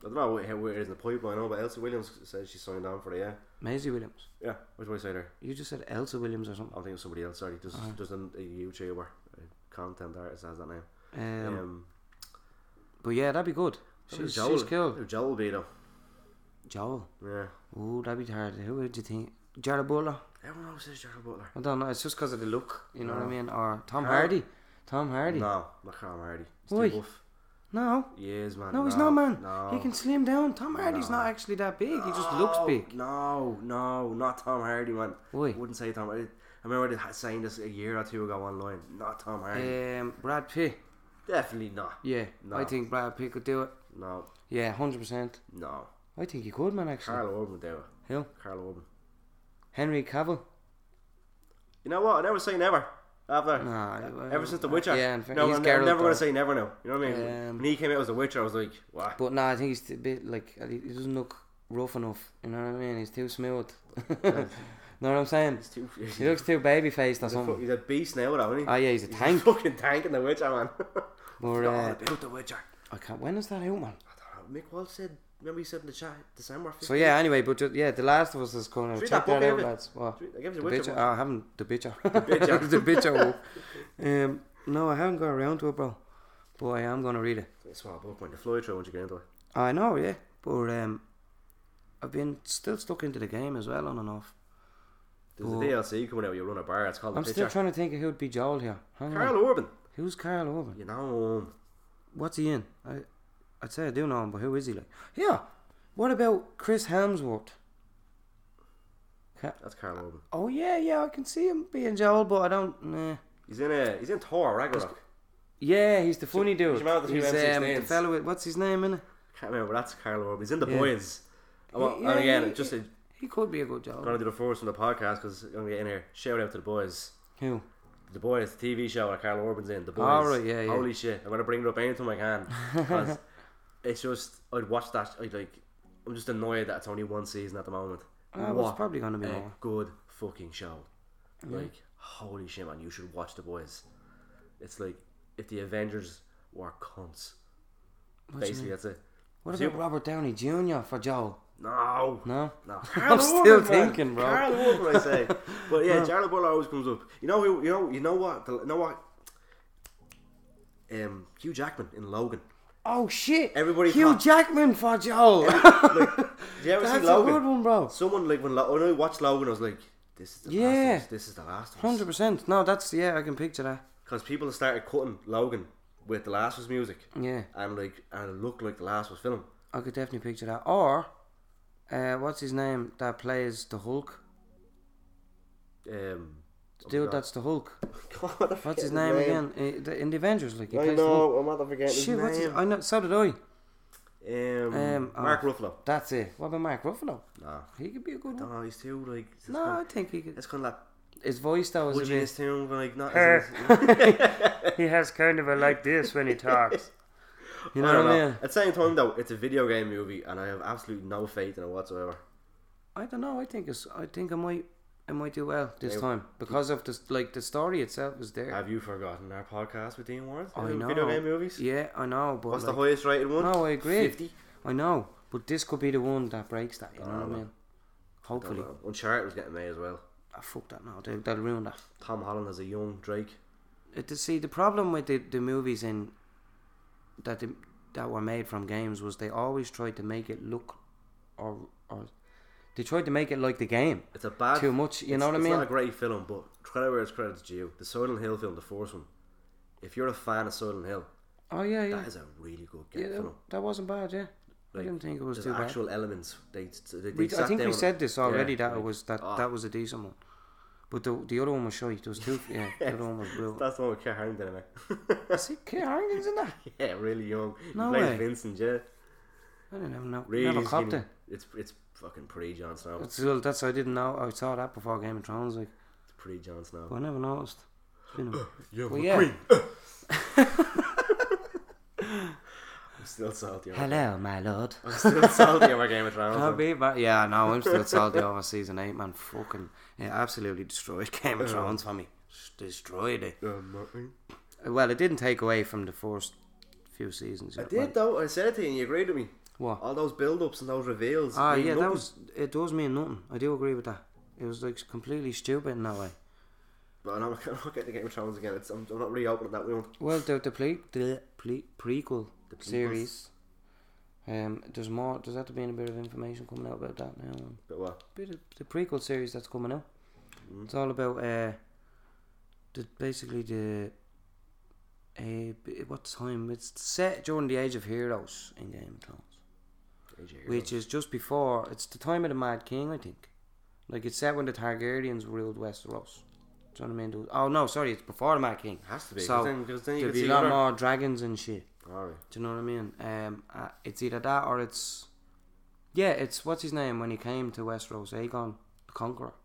I don't know how it is in the pipeline, I know, but Elsa Williams says she signed on for the year. Maisie Williams. Yeah, what do I say there? You just said Elsa Williams or something. I think it was somebody else, sorry. Just, Oh. just a, a YouTuber, a content artist has that name. Um, Um, but yeah, that'd be good. who She's, Joel, she's cool. who Joel will be though. Joel. Yeah. Ooh, that'd be hard. Who would you think? Jared Butler? Everyone always says Gerald Butler. I don't know. It's just because of the look. You know No. what I mean? Or Tom Har- Hardy. Tom Hardy. No, not Tom Hardy. He's Why? too buff. No. He is, man. No, he's not, man. No. He can slim down. Tom Hardy's No. not actually that big. He just looks No, big. No, no, not Tom Hardy, man. Why? I wouldn't say Tom Hardy. I remember they had saying this a year or two ago online. Not Tom Hardy. Um, Brad Pitt. Definitely not. Yeah, No. I think Brad Pitt could do it. No, Yeah, one hundred percent. no. I think he could, man, actually. Carl Urban would do it. Who? Carl Urban. Henry Cavill? You know what? I never say never. After Nah. ever since The Witcher. Yeah, and no, he's I'm, Geralt, I'm never though. gonna say never now. You know what I mean? Um, when he came out as The Witcher, I was like, what? But nah, I think he's a bit like, he doesn't look rough enough. You know what I mean? He's too smooth. know what I'm saying? He's too. He looks too baby faced or he's, a, fu- something. he's a beast now, though, isn't he? Oh yeah, he's a He's tank. a fucking tank in The Witcher, man. But, Forgot all uh, about The Witcher. I can't. When is that out, man? I don't know. Mick Wall said. Remember he said in the chat December fifteenth. So yeah. Anyway, but just, yeah, The Last of Us is coming out. Read Check that book, that out, David. lads. What? I gave you The The Witcher. Bitcher. one. Oh, I haven't the Bitcher. The Bitcher. the Bitcher. Um, no, I haven't got around to it, bro. But I am gonna read it. It's what a book, man. You fly through once you get into it. I know, yeah. But um, I've been still stuck into the game as well, on and off. There's Oh. a D L C coming out. You run a bar. It's called I'm The still Pitcher. trying to think of who'd be Joel here. Hang on. Carl Urban. Who's Carl Urban? You know him. What's he in? I, I'd say I do know him, but who is he like? Yeah. What about Chris Hemsworth? Ca- That's Carl Urban. Oh yeah, yeah, I can see him being Joel, but I don't. Nah. He's in a. He's in Thor Ragnarok. Yeah, he's the funny dude. he's the man with the two He's M um, the sixteens. fellow with what's his name innit? Can't remember. That's Carl Urban. He's in The Yeah. Boys. I want- Yeah, and again, he- just a, He could be a good I'm Joel. gonna do the first on the podcast because I'm gonna get in here. Shout out to The Boys. Who? The Boys, the T V show that Carl Urban's in. The Boys. Oh, right, yeah, yeah. Holy shit! I'm gonna bring it up anytime I can because it's just I'd watch that. I'd like. I'm just annoyed that it's only one season at the moment. Ah, well, it's probably gonna be a more. good fucking show. Yeah. Like holy shit, man! You should watch The Boys. It's like if the Avengers were cunts. What do you Basically, mean? that's it. What See- about Robert Downey Junior for Joel? No. No. No, I'm still thinking, man. bro. Carl Urban, I say. But yeah, No. Jared Butler always comes up. You know who? You know. You know what? The, you know what? Um, Hugh Jackman in Logan. Oh shit! Everybody Hugh thought- Jackman for Joel. Like, did you ever That's see a Logan? good one, bro. Someone like when, Lo- when I watched Logan, I was like, "This is the Yeah. last of us. This is the last of us." Hundred percent. No, that's yeah. I can picture that. Because people started cutting Logan with the Last of Us music, Yeah, and like, and it looked like the Last of Us film. I could definitely picture that. Or, uh, what's his name that plays the Hulk? Um, The dude that's the Hulk. God, I What's his forget name, again? Uh, the, in the Avengers, like he I plays the Hulk. know. I'm not forgetting his Shit, what's his? name. I know. So did I. Um, Um, Mark oh. Ruffalo. That's it. What about Mark Ruffalo? Nah, He could be a good one. no, he's too like. It's No, kind I think he could. it's kind of like His voice though is a pudgy in bit. his tune, but like not. Hey. As, He has kind of a like this when he talks. You know I don't what I know. mean? At the same time, though, it's a video game movie, and I have absolutely no faith in it whatsoever. I don't know. I think it's. I think I might. I might do well this Yeah. time because of this. Like the story itself is there. Have you forgotten our podcast with Dean Ward? I About know. Video game movies. Yeah, I know. But What's like, the highest rated one? No, I agree. Fifty. I know, but this could be the one that breaks that. You know Oh, what I no. mean? Hopefully. Uncharted was getting made as well. Ah, fuck that now. They, they'll ruin that. Tom Holland as a young Drake. It, to see the problem with the, the movies in that the, that were made from games was they always tried to make it look or or they tried to make it like the game It's a bad. too much. You know it's- what I It's mean? not a great film, but credit where it's credit's due. The Silent Hill film, the first one. If you're a fan of Silent Hill, Oh yeah, yeah. that is a really good game Yeah, that, film. that wasn't bad. Yeah, I Like, didn't think it was There's too bad. actual elements. They, they, they We, I sat think we down- said this already Yeah, that like, it was that ah. that was a decent one, but the the other one was shite. There was two. Yeah, the other one was brutal. That's the one with Kit Harington in it. See, Kit Harington's in that. Yeah, really young. No he plays way. Vincent, yeah. I didn't even know. Really Never copped skinny. it. It's it's fucking pre Jon Snow. It's That's well, that's I didn't know. I saw that before Game of Thrones, like, pre Jon Snow. but I never noticed. You know. You're Well, my yeah. queen. I'm still salty. over- Hello, my lord. I'm still salty over Game of Thrones. I'll man. be back. Yeah, no, I'm still salty over season eight, man. Fucking, yeah, absolutely destroyed Game of Yeah. Thrones for me. Just destroyed it. Um, nothing. Well, it didn't take away from the first few seasons. I yet, did man. though. I said it to you and you agreed with me. What? All those build-ups and those reveals. Ah, mean yeah, that nothing. was. It does mean nothing. I do agree with that. It was like completely stupid in that way. But I'm not, I'm not getting the Game of Thrones again. It's, I'm, I'm not really opening that wound. Well, the the, ple- the ple- prequel The prequels. series. Um, there's more. There's have to be a bit of information coming out about that now. But what? Bit of the prequel series that's coming out. Mm. It's all about uh, the basically the. Uh, b- what time? It's set during the Age of Heroes in Game of Thrones, Age of Heroes. which is just before. It's the time of the Mad King, I think. Like it's set when the Targaryens ruled Westeros. Do you know what I mean? There was- Oh no, sorry, it's before the Mad King. It has to be. So, Because then, 'cause then you There'll can be see a lot other... more dragons and shit. Alright. Do you know what I mean? Um, uh, it's either that or it's, yeah, it's what's his name when he came to Westeros, Aegon the Conqueror.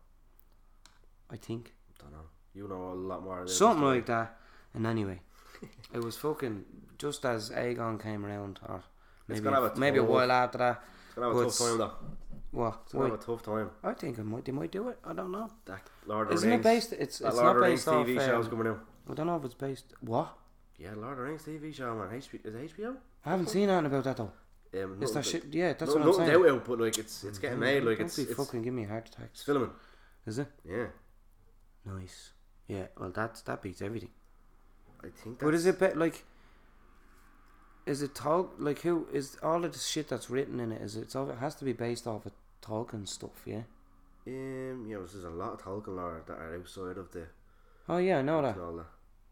I think Don't know. You know a lot more. Than something like that. And anyway, it was fucking just as Aegon came around, or maybe gonna have a maybe a tough- while after that. It's gonna have But a tough time though. What? It's gonna Why? have a tough time. I think it might. They might do it. I don't know. That Lord of the Isn't Rings. it based? It's that it's Lord not of the Rings based off. T V show's Um, coming out. I don't know if it's based. What? Yeah, Lord of the Rings T V show, man. H B, is it H B O? I haven't seen anything about that though. Um, Is that nothing- shit? Yeah, that's no, what I'm nothing's saying. out, out, but like it's it's getting made. Like Don't it's be it's, fucking give me a heart attack. it's filming. Is it? Yeah, Nice. Yeah. Well, that that beats everything. I think. That's, But is it bit like? Is it Tol like who is all of the shit that's written in it? Is it? It's all, it has to be based off of Tolkien stuff, yeah. Um, yeah, there's a lot of Tolkien lore that are outside of the. Oh yeah, I know that. and all that.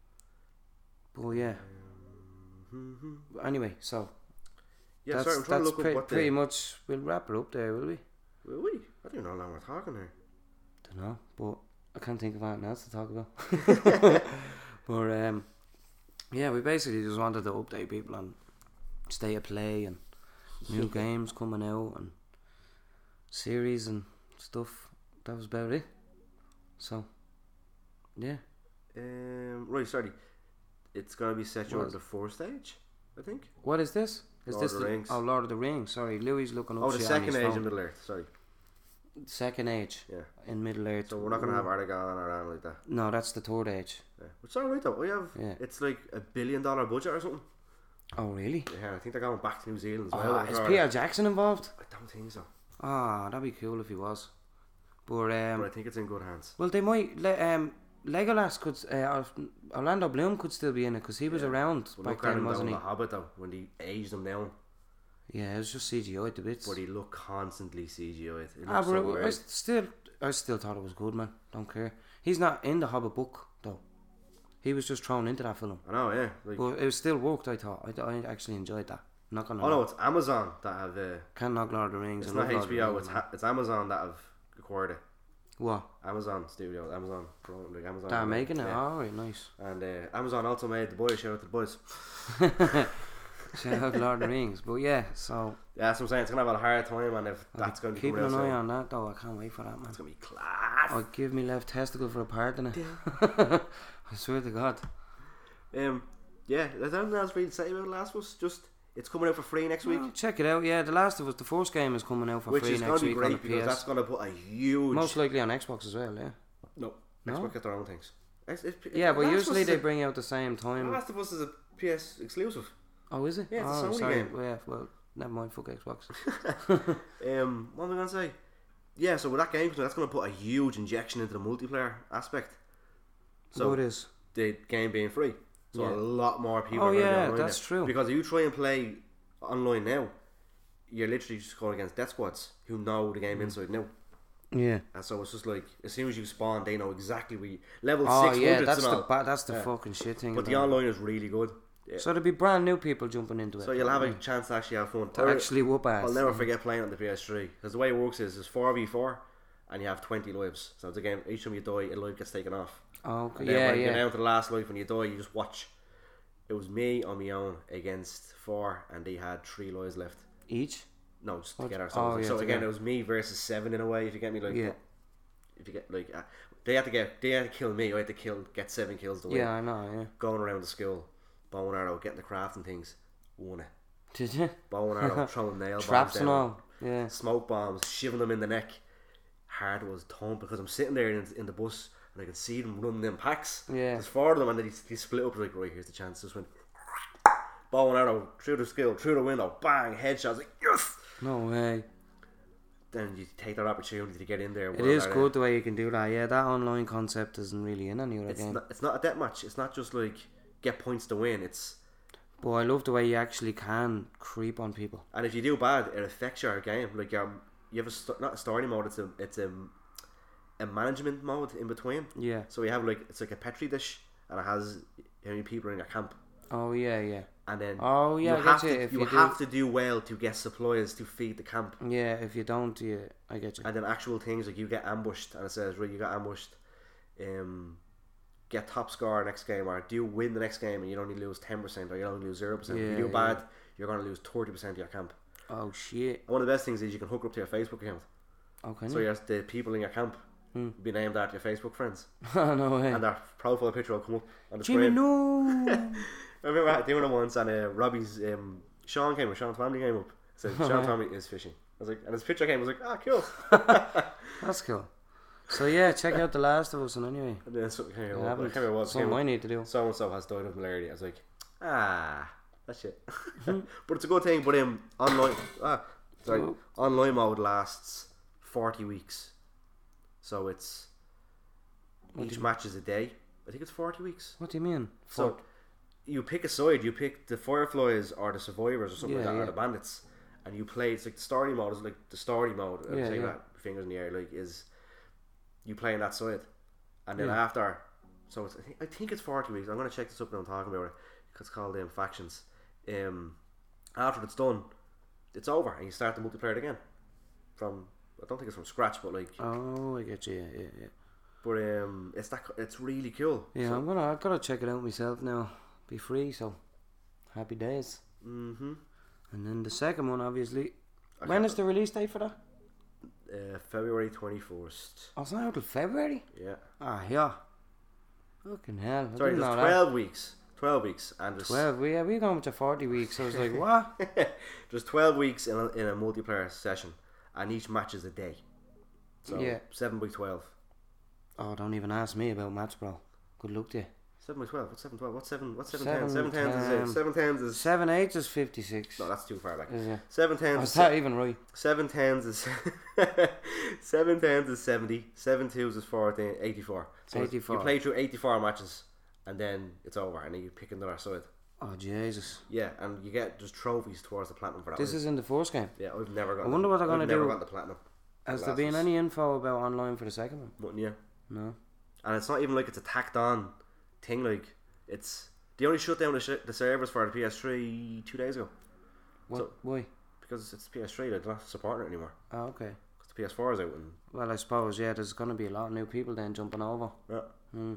But yeah. Mm-hmm. But anyway, so Yeah, that's sorry, I'm trying to that's look pre- up what pretty the. much. We'll wrap it up there, will we? Will we? I don't know how long we're talking here. Don't know, but I can't think of anything else to talk about. But um, yeah, we basically just wanted to update people on State of Play and new games coming out and series and stuff. That was about it. So, yeah. Um, right, sorry. It's gonna be set during What? the fourth stage, I think. What is this? Is Lord this of the the Rings. oh Lord of the Rings? Sorry, Louis looking up. Oh, the shit on second his age phone. of Middle Earth. Sorry. Second age Yeah. in Middle Earth. So we're not gonna have Aragon or anything like that. No, that's the third age. Yeah. Which is alright though. We have. Yeah. It's like a billion dollar budget or something. Oh really? Yeah, I think they're going back to New Zealand as Oh, well. is or- Peter Jackson involved? I don't think so. Ah, that'd be cool if he was. But um, But I think it's in good hands. well, they might. Le- um, Legolas could. Uh, Orlando Bloom could still be in it because he was Yeah. around But back look at then, him down wasn't he? the Hobbit though, when they aged him down. Yeah, it was just C G I to bits. But he looked constantly C G I'd. It Ah, looked but so it- I weird. still, I still thought it was good, man. Don't care. He's not in the Hobbit book though. He was just thrown into that film, I know, yeah. Like, but it still worked. I thought. I, I actually enjoyed that. Not gonna. oh lie. no, it's Amazon that have. Uh, Can't knock Lord of the Rings. it's I not love Lord of H B the O. Rings, It's man. ha- it's Amazon that have acquired it. What? Amazon Studio, Amazon, Pro- like Amazon. They're making it. Yeah. All right, nice. And uh, Amazon also made the boys. Shout out to the boys. Shout out Lord of the Rings, but yeah. So Yeah, that's what I'm saying. It's gonna have a hard time, and if I'll that's be gonna be keeping coming an out eye soon, on that though. I can't wait for that, man. it's gonna be class. I'll give me left testicle for a part in it. I swear to God. Um, yeah, there's nothing else really to say about Last of Us. Just it's coming out for free next week, Well, check it out. Yeah, The Last of Us, the first game is coming out for which free is next gonna be week on the great because P S. that's gonna put a huge. Most likely on Xbox as well. Yeah. no, No? Xbox get their own things. It's, it's, Yeah, but Last of usually Us they is a- bring out the same time. Last of Us is a P S exclusive. Oh, is it? Yeah, it's a oh, Sony sorry. game. Well, yeah, well, never mind. Fuck Xbox. Um, what am I gonna say? Yeah, so with that game, that's gonna put a huge injection into the multiplayer aspect. So So it is. the game being free, so Yeah. a lot more people. Oh are gonna be yeah, online that's now. true. Because if you try and play online now, you're literally just going against death squads who know the Mm. game inside now. Yeah. And so it's just like as soon as you spawn, they know exactly where you level Oh six hundred. yeah, that's and the all. ba- that's the Yeah. fucking shit thing. But the about it. online is really good. Yeah. So there'll be brand new people jumping into it. So you'll have a chance to actually have fun. to Or- actually whoop ass. I'll never forget playing on the P S three because the way it works is it's four v four and you have twenty lives. So it's a game. Each time you die, a life gets taken off. Oh, okay. And then Yeah, when you get yeah. down to the last life, when you die, you just watch. It was me on my own against four, and they had three lives left. Each. No, just What? together. So, Oh, it was- yeah, so again, together. it was me versus seven in a way. If you get me, like, Yeah. if you get like, uh, they had to get, they had to kill me. I had to kill, get seven kills to win. Yeah, I know. Yeah. Going around the school, bow and arrow, getting the crafting things, won it. Did you? Bow and arrow, throwing nail Traps bombs and down. all. Yeah. Smoke bombs, shivering them in the neck. Hard was ton because I'm sitting there in, in the bus and I can see them running in packs. Yeah. There's four of them and then they, they split up like, right, here's the chance. Just went bow and arrow through the skill, through the window, bang, headshot. I was like, yes! No way. Then you take that opportunity to get in there. It is good the way you can do that. Yeah, that online concept isn't really in any other It's game. not, it's not a debt match. It's not just like get points to win. It's But I love the way you actually can creep on people. and if you do bad, it affects your game. Like um, you have a st- not a story mode. It's a it's a a management mode in between. Yeah. So you have like it's like a petri dish, and it has how many people are in your camp, Oh yeah, yeah. and then Oh yeah, you I have get you. to If you you, have do, to do well to get supplies to feed the camp, yeah, if you don't, yeah, I get you. and then actual things like you get ambushed, and it says right you got ambushed, um, get top score next game, or do you win the next game and you only lose ten percent, or you only lose zero percent. If Yeah, you do yeah. bad, you're gonna lose thirty percent of your camp. Oh shit. And one of the best things is you can hook up to your Facebook account. Okay. So yes, the people in your camp Hmm. be named after your Facebook friends, Oh no way. and their profile picture will come up on the Jimmy, screen. no. I remember doing it once, and uh, Robbie's um, Sean came up. Sean's family came up. Said Sean Tommy is fishing. I was like, and his picture came. I was like, ah, cool. That's cool. So yeah, check out The Last of Us. And anyway, And then something came I up. I haven't. can't remember what Something came I up. need to do. So and so has died of malaria. I was like, ah, that's shit. Hmm. But it's a good thing. But um, online, ah, sorry, Oh. online mode lasts forty weeks. So it's What do each you- match is a day. I think it's forty weeks. What do you mean? So Fuck. you pick a side. You pick the Fireflies or the Survivors or something Yeah, like that, yeah. or the Bandits, and you play. It's like the story mode is like the story mode. I'm Yeah, saying yeah. that fingers in the air like is you playing that side, and then Yeah. after. So it's, I, think, I think it's forty weeks. I'm gonna check this up now. I'm talking about it. It's called um, factions. Um, after it's done, it's over, and you start the multiplayer again. From I don't think it's from scratch, but like, Oh, I get you. Yeah, yeah, yeah. but um, it's that it's really cool. Yeah, So, I'm gonna. I've gotta check it out myself now. Be free, so happy days. mm-hmm. And then the second one, obviously. I When can't- is the release date for that? Uh, February twenty-first. Oh, it's not out till February. Yeah. Ah, yeah. Fucking hell! I Sorry, didn't there's know that. twelve weeks. Twelve weeks, and there's Twelve. We yeah, we going to forty weeks. I was like, what? there's twelve weeks in a, in a multiplayer session, and each match is a day. So Yeah. seven by twelve. Oh, don't even ask me about match, bro. Good luck to you. Seven by twelve. What's seven twelve? What's seven? What's seven Seven tens? Seven tens is ten. uh, seven tens is Seven eights is fifty-six. no, that's too far back. Is it? Seven Oh, tens. is is that se- even right? seven tens is seven tens is seventy. Seven twos is fourteen. Eighty-four. So it's- eighty-four. you play through eighty-four matches, and then it's over, and then you pick another side. Oh Jesus! Yeah, and you get just trophies towards the platinum for that. This one. is in the first game. Yeah, I've never got. I wonder what they're gonna I've never do. got the platinum. Has The there Last been of Us. any info about online for the second one? Nothing, yeah. No. And it's not even like it's a tacked on thing. Like it's they only shut down the, sh- the servers for the P S three two days ago What? So- Why? because it's P S three. They're not supporting it anymore Oh, okay. because the P S four is out. And Well, I suppose yeah. There's gonna be a lot of new people then jumping over. yeah, Hmm.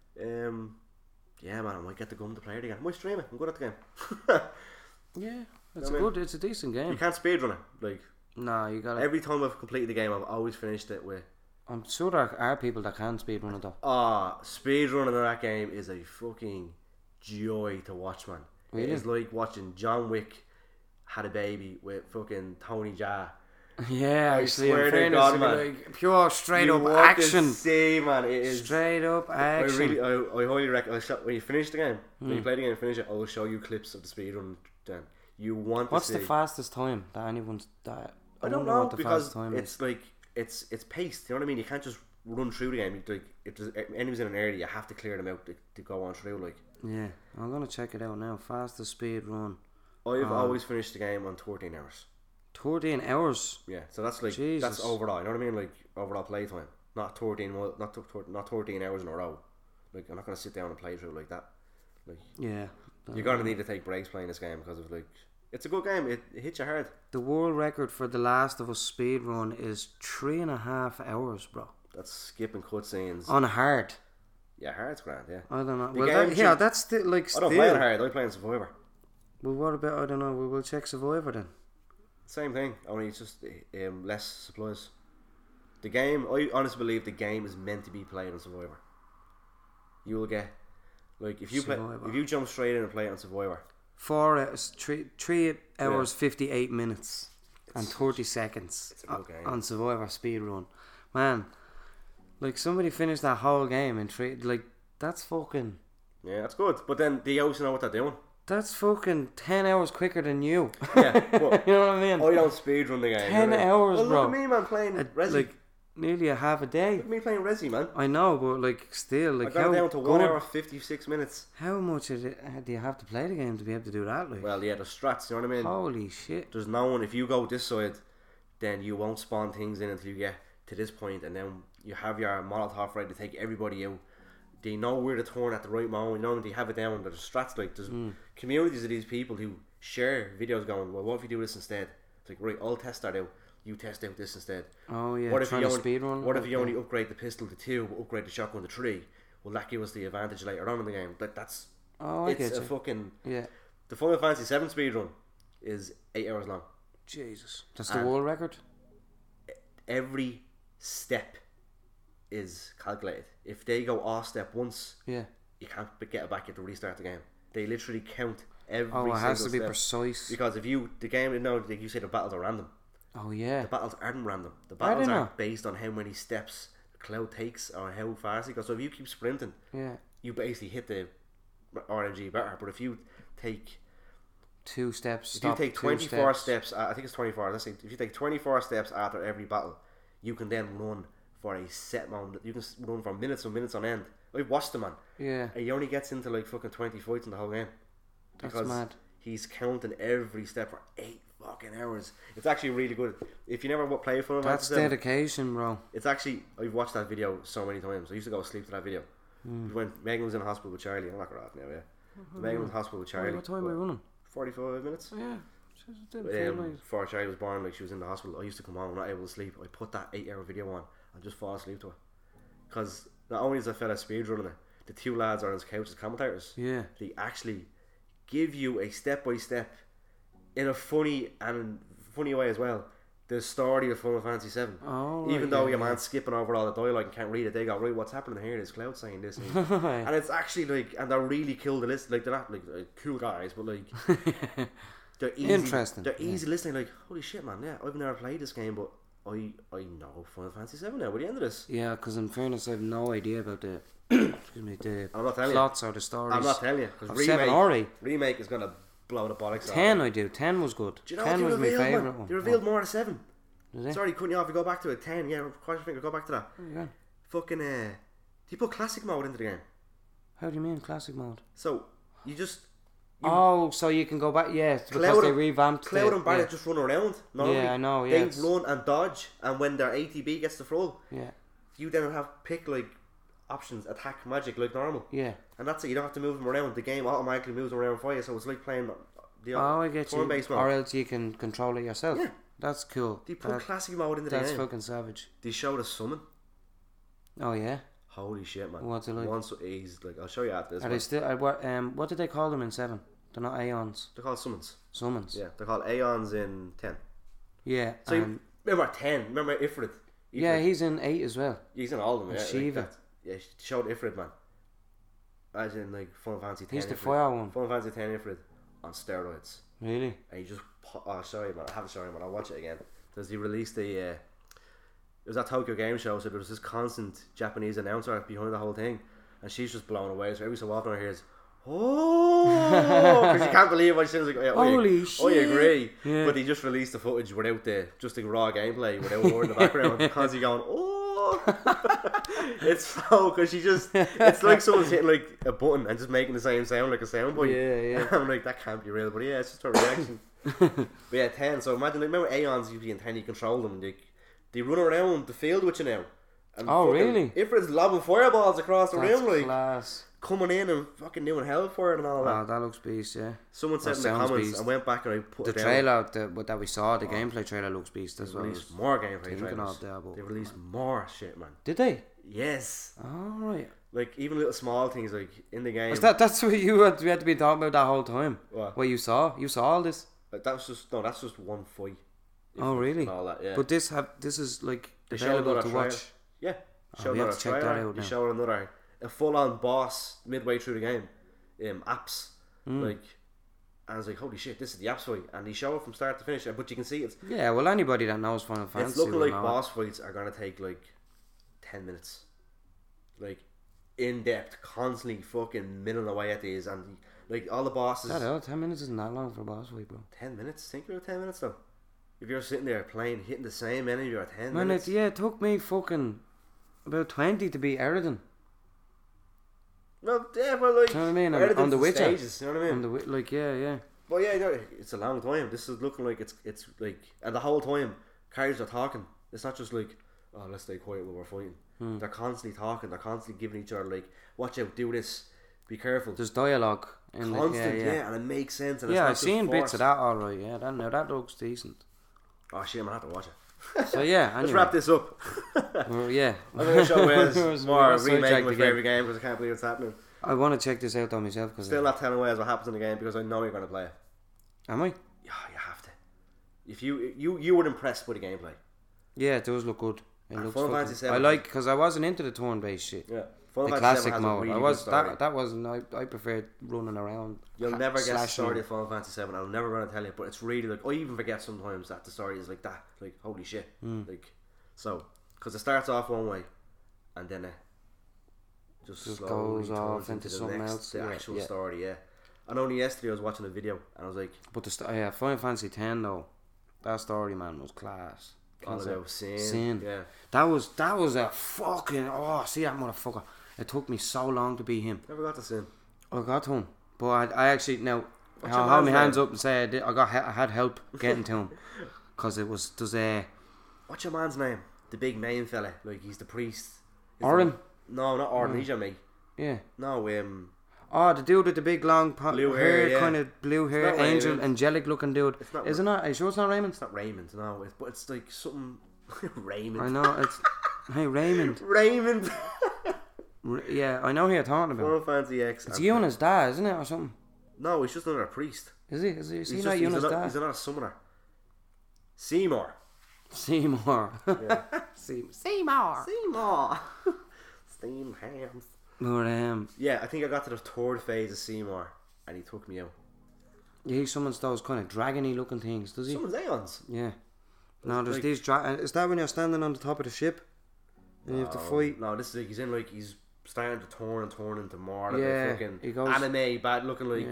um, yeah, man, I might get the gun to play it again. I might stream it. I'm good at the game. Yeah, it's I a mean, good. It's a decent You game. can't speedrun it. Like Nah, you gotta. every time I've completed the game, I've always finished it with I'm sure there are people that can speedrun it though. ah speedrunning in that game is a fucking joy to watch, man. Really? It is like watching John Wick had a baby with fucking Tony Jaa. Yeah, I actually, swear in to fairness, God, it'd be man. like pure straight You up want action. to see, man. It is. Straight up I action. really, I, I highly recommend. When you finish the game, when you Hmm. play the game and finish it, I will show you clips of the speedrun. Then you want to What's see. the fastest time that anyone's that? I don't wonder know what the because fastest time it's is. like it's it's paced. You know what I mean? You can't just run through the game. You, like if there's enemies in an area, you have to clear them out to, to go on through. Like Yeah, I'm gonna check it out now. Fastest speed run. I've Um, always finished the game on thirteen hours. thirteen hours. Yeah, so that's like Jesus. that's overall. You know what I mean? Like overall playtime, not thirteen, mo- not th- thir- not thirteen hours in a row. Like I'm not gonna sit down and play through like that. Like Yeah. you're gonna need to take breaks playing this game because of like it's a good game. It, it hits you hard. The world record for The Last of Us speed run is three and a half hours, bro. That's skipping cutscenes. On hard. Yeah, hard's grand. Yeah, I don't know. The Well, game that, yeah, should- that's still like I still. don't play on hard. I play on Survivor. Well, what about I don't know. We will check Survivor then. Same thing. Only it's just um, less supplies. The game, I honestly believe the game is meant to be played on Survivor. You will get like if you play Survivor. if you jump straight in and play it on Survivor. Four hours, three, three hours, fifty-eight minutes, and It's- thirty seconds it's a good o- game. on Survivor speedrun. Man, like somebody finished that whole game in three. Like that's fucking. Yeah, that's good. But then they also know what they're doing. That's fucking ten hours quicker than you. Yeah, but you know what I mean? I don't speedrun the game. Ten you know? hours, well, bro. Look at me, man, playing A- Resi. like nearly a half a day. Look at me playing Resi, man. I know, but like still, I like got how it down to one good- hour fifty-six minutes. How much is it, uh, do you have to play the game to be able to do that? Like, Well, yeah, the strats. You know what I mean? holy shit! There's no one. If you go this side, then you won't spawn things in until you get to this point, and then you have your Molotov ready to take everybody out. They know where to turn at the right moment. You know, they have it down. There's strats like there's Mm. communities of these people who share videos going, well, what if you do this instead? It's like, right, I'll test that out. You test out this instead. Oh yeah, What if trying you to only, speed run? What if you only upgrade the pistol to two, but upgrade the shotgun to three? Will that give us the advantage later on in the game? Like that's Oh, I it's get a you. fucking Yeah, the Final Fantasy seven speedrun is eight hours long. Jesus, that's the And- world record. Every step is calculated. If they go off step once, Yeah. you can't get it back. You have to restart the game. They literally count every Oh, it single has to be step. precise. Because if you the game, no, like you say, the battles are random. Oh yeah. The battles aren't random. The Are battles they are not? based on how many steps the cloud takes or how fast it goes. So if you keep sprinting, Yeah. you basically hit the R N G better. But if you take Two steps. if Stop, you take two twenty-four steps. steps, uh, I think it's twenty-four. Let's say if you take twenty-four steps after every battle, you can then run for a set amount. You can s- run for minutes and minutes on end. I've watched the man. Yeah. And he only gets into like fucking twenty fights in the whole game. That's Because mad. he's counting every step for eight fucking hours. It's actually really good. If you never wa- played Final That's Fantasy seven, dedication, bro. it's actually, I've watched that video so many times. I used to go to sleep to that video. Hmm. When Megan was in hospital with Charlie, I'm not gonna laugh now, yeah. Megan was in hospital with Charlie. What time are we running? forty-five minutes. Yeah. Just didn't feel Um, like- before Charlie was born, like she was in the hospital, I used to come home, not able to sleep. I put that eight hour video on and just fall asleep to it. Because not only is a fella speedrunning it, the two lads are on his couch as commentators. Yeah. They actually give you a step by step, in a funny and funny way as well, the story of Final Fantasy seven. Oh, Even right, though yeah, your yeah. man's skipping over all the dialogue and can't read it, they go, right, what's happening here? There's Cloud saying this. And, and it's actually like, and they're really cool to listen. Like, they're not like uh, cool guys, but like, they're easy. Interesting, They're yeah. easy listening. Like, holy shit, man, yeah, I've never played this game, but I I know Final Fantasy seven now. By the end of this, Yeah, because in fairness, I have no idea about the excuse me the I'm not telling you. plots or the stories. I'm not telling you, of because seven remake, or eight. remake is gonna blow the bollocks out. Ten, I do. Ten was good. Do you know Ten what was they my revealed, favourite man? one. They revealed more to seven. Did they? Sorry, couldn't you off you go back to it? Ten, yeah, cross your finger, go back to that. Oh, yeah. Fucking, uh, you put classic mode into the game. How do you mean classic mode? So, you just, you, Oh, so you can go back. Yeah, because Cloud they and- revamped. Cloud the, and Barret yeah. just run around. Normally. Yeah, I know, yeah, They it's- run and dodge, and when their A T B gets the full, Yeah, you then have pick, like, options, attack, magic, like normal. yeah. And that's it, you don't have to move them around. The game automatically moves them around for you, so it's like playing the Oh, I get you. turn-based mode. Or else you can control it yourself. Yeah. That's cool. They put That- classic mode into the that's game. fucking savage. They showed a summon. Oh yeah. Holy shit, man. What's it like? Once he's like, I'll show you after this. Are man. they still? Are, what, um, what did they call them in seven? They're not Aeons. They're called summons. Summons. Yeah, they're called Aeons in ten. Yeah. So you, and- remember ten? Remember Ifrit? yeah, Ifrit. he's in eight as well. he's in all of them. and Yeah, Shiva. Like that. Yeah, she showed Ifrit, man. As in like Final Fantasy ten. He's the Ifrit. fire one. Final Fantasy ten Ifrit on steroids, Really? and you just po- oh sorry man, I haven't sorry man, I'll watch it again. Because he released the uh, it was at Tokyo Game Show, so there was this constant Japanese announcer behind the whole thing, and she's just blown away. So every so often I hear is, oh, because you can't believe what she says. Like, oh, Holy I, shit. I agree, Yeah. but he just released the footage without the just the raw gameplay, without word in the background, because he going, oh. It's so because she just it's like someone's hitting like a button and just making the same sound like a sound bite. Yeah, yeah. I'm like, that can't be real, but yeah, it's just a reaction. But yeah, ten. So imagine, like, remember Aeons usually in ten, you control them. They they run around the field with you now. And Oh, fucking- really? Ifrit's lobbing fireballs across the That's room, like class. coming in and fucking doing hell for it and all that. Oh, that looks beast. Yeah. Someone said that in the sounds comments, beast. I went back and I put The it down. trailer the, what that we saw, the gameplay trailer looks beast as They well. released more gameplay thinking trailers. of there, but- They released more shit, man. Did they? Yes, Oh right. like even little small things like in the game. Is that that's what you had, we had to be talking about that whole time? What? What you saw? You saw all this? Like, that was just no, that's just one fight. Oh really? And all that, yeah. But this have this is like They showed available another to trailer. watch. Yeah, Oh, showed we have another to check that trailer. out You now. showed another a full on boss midway through the game. Um, apps Hmm. like, and I was like, holy shit, this is the apps fight, and they show it from start to finish. But you can see it's Yeah, well anybody that knows Final Fantasy it's looking will like know it. boss fights are gonna take like ten minutes. Like, in depth, constantly fucking milling away at these, and like all the bosses. That hell, ten minutes isn't that long for a boss fight, bro. Ten minutes? Think about ten minutes though. If you're sitting there playing, hitting the same enemy for ten Man, minutes. it, yeah, it took me fucking about twenty to beat Eridan. Well, yeah, well, like, You know what I mean? On, Eridan's on the the Witcher. stages, you know what I mean? On the Wi- like, yeah, yeah. Well, yeah, no, it's a long time. This is looking like it's it's like, and the whole time, characters are talking. It's not just like, oh, let's stay quiet while we're fighting. Hmm. They're constantly talking. They're constantly giving each other like, watch out, do this, be careful. There's dialogue. In Constant, the, yeah, yeah, yeah. and it makes sense. And Yeah, I've it's not seen just bits forced. of that alright, yeah. That, now that looks decent. Oh shit, I'm gonna have to watch it. So, yeah, anyway. Let's wrap this up. Well, yeah. I'm gonna show Wes We're more so remaking sidetracked my again. favourite game because I can't believe it's happening. I want to check this out on myself. Cause Still not telling Wes what happens in the game because I know you're gonna play it. Am I? Yeah, you have to. If you you you were impressed with the gameplay. Yeah, it does look good. It And looks Final fucking- Fantasy seven I like, because I wasn't into the turn-based shit. Yeah. Final The Fantasy classic seven has a mode. really I was good story. that. That wasn't. I. I preferred running around. You'll ha- never get the slashing. story of Final Fantasy seven. I'll never run and tell you, but it's really like I even forget sometimes that the story is like that. Like holy shit. Mm. Like so, because it starts off one way, and then it just, Just slowly goes off turns into the something next, else. the Yeah, actual yeah. story. Yeah. And only yesterday I was watching a video and I was like, But the st- yeah, Final Fantasy ten though, that story, man, was class. all Concept. about sin. Sin. Yeah. That was that was a fucking oh see that motherfucker. It took me so long to beat him. Never got to sin. I got to him, but I, I actually now What's I'll your hold my man's hands name? up and say I, did, I got he- I had help getting to him because it was there's a What's your man's name? The big main fella. Like he's the priest. He's Orin. the- no, not Orin. Mm. He's your mate. Yeah. No, um, Oh, the dude with the big long po- Blue hair, hair, yeah. kind of blue hair, not angel, Raymond. angelic looking dude. It's not Isn't that? Are you sure it's not Raymond? it's not Raymond. No, it's, but it's like something Raymond. I know it's. Hey Raymond. Raymond. R- yeah, I know who you're talking about. Final Fantasy X. It's and- Yuna's dad, isn't it, or something? No, he's just another priest. Is he? Is he? Is he He's, not just, he's, Yuna's another, dad? he's another summoner. Seymour. Seymour. Yeah. Se- Seymour. Seymour. Steam hams. But um, Yeah, I think I got to the third phase of Seymour, and he took me out. yeah, he summons those kind of dragony looking things, does he? Summons Aeons. Yeah. No, there's like- these. Dra- is that when you're standing on the top of the ship and you have to No, fight? No, this is like he's in like he's starting to turn and turn into more like Yeah, a fucking he goes- anime bad looking like.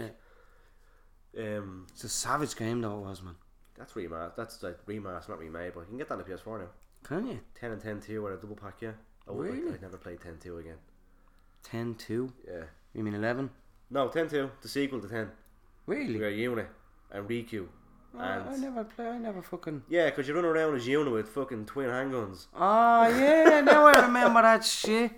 Yeah. Um, It's a savage game though, it was, man. that's remaster. That's like remaster, not remade. But you can get that on the P S four now. Can you? Ten and ten two with a double pack. Yeah. I would, Really? like, I'd never play ten two again. ten two? Yeah. You mean eleven? No, ten two, the sequel to ten. Really? Where Yuna and Riku. Oh, And I never play. I never fucking. yeah, because you run around as Yuna with fucking twin handguns. Oh yeah, now I remember that shit.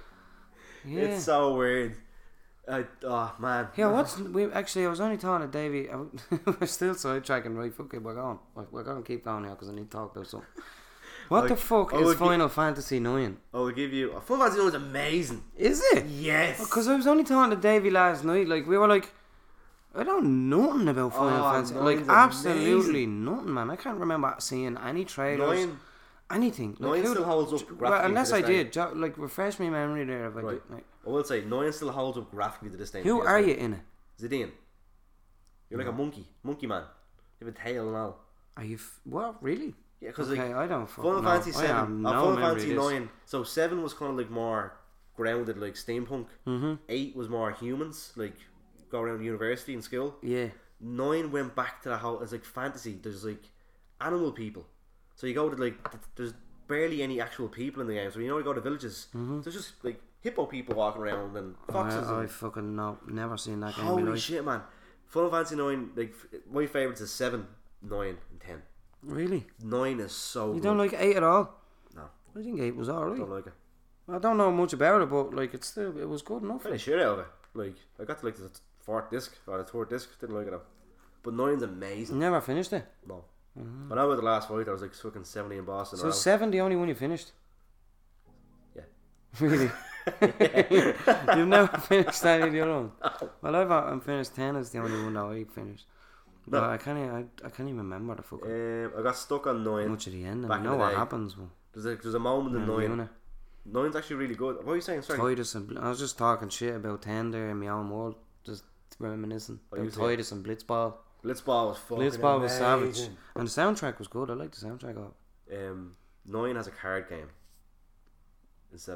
Yeah. It's so weird. I, oh man. Yeah, what's we actually? I was only talking to Davey. I- We're still sidetracking, right? Fuck it, we're going. We're, we're going to keep going now because I need to talk about something. What I- the fuck I is would gi- Final Fantasy nine? I will give you. Final Fantasy nine is amazing. Is it? Yes. Because I was only talking to Davey last night. Like we were like, I don't know nothing about Final Oh, Fantasy. nine's Like absolutely amazing. nothing, man. I can't remember seeing any trailers, Nine, anything. Like, nine who- still holds up well, graphically. unless to I this day. did, jo- like refresh my memory there. If I Right. did, like, I will say nine still holds up graphically to this day. who are you in it? Zidane. You're like a monkey, monkey man. You have a tail and all. Are you? F- what really? Yeah, because Okay, like I don't. fucking Final know. Fantasy I have seven, no uh, Final memory Fantasy of this. nine. So seven was kind of like more grounded, like steampunk. Mm-hmm. Eight was more humans, like go around university and school. Yeah. Nine went back to the whole. It's like fantasy. There's like animal people. So you go to like th- there's barely any actual people in the game. So you know you go to villages. Mm-hmm. There's just like hippo people walking around and foxes. I, I and, fucking no, never seen that game. in my holy life. shit, man! Final Fantasy nine. Like f- my favorites is seven, nine, and ten. Really? Nine is so. You good. don't like eight at all? No, I think eight was alright. don't like it. I don't know much about it, but like it's still it was good enough. Played the shit out of it. Like I got to like the fourth disc or the third disc. Didn't like it. Though. But nine's amazing. Never finished it. No. When I was the last fight, I was like fucking seventy in Boston. So seven, the only one you finished. Yeah. Really? You've never finished any of your own. Well, I've uh, finished ten. Is the only one that I finished. No. But I can't. e- I, I can't even remember the fucking Um, I got stuck on nine. much of the end. And back I in know the what day. happens. But There's a, there's a moment in yeah, nine. Nine's actually really good. What are you saying? Sorry. Titus and Bl- I was just talking shit about ten there in my own world, just reminiscing Oh, you about saying? Titus and Blitzball. Blitzball was fucking Blitzball was savage, amazing. and the soundtrack was good. I liked the soundtrack of it. Um, nine has a card game instead of a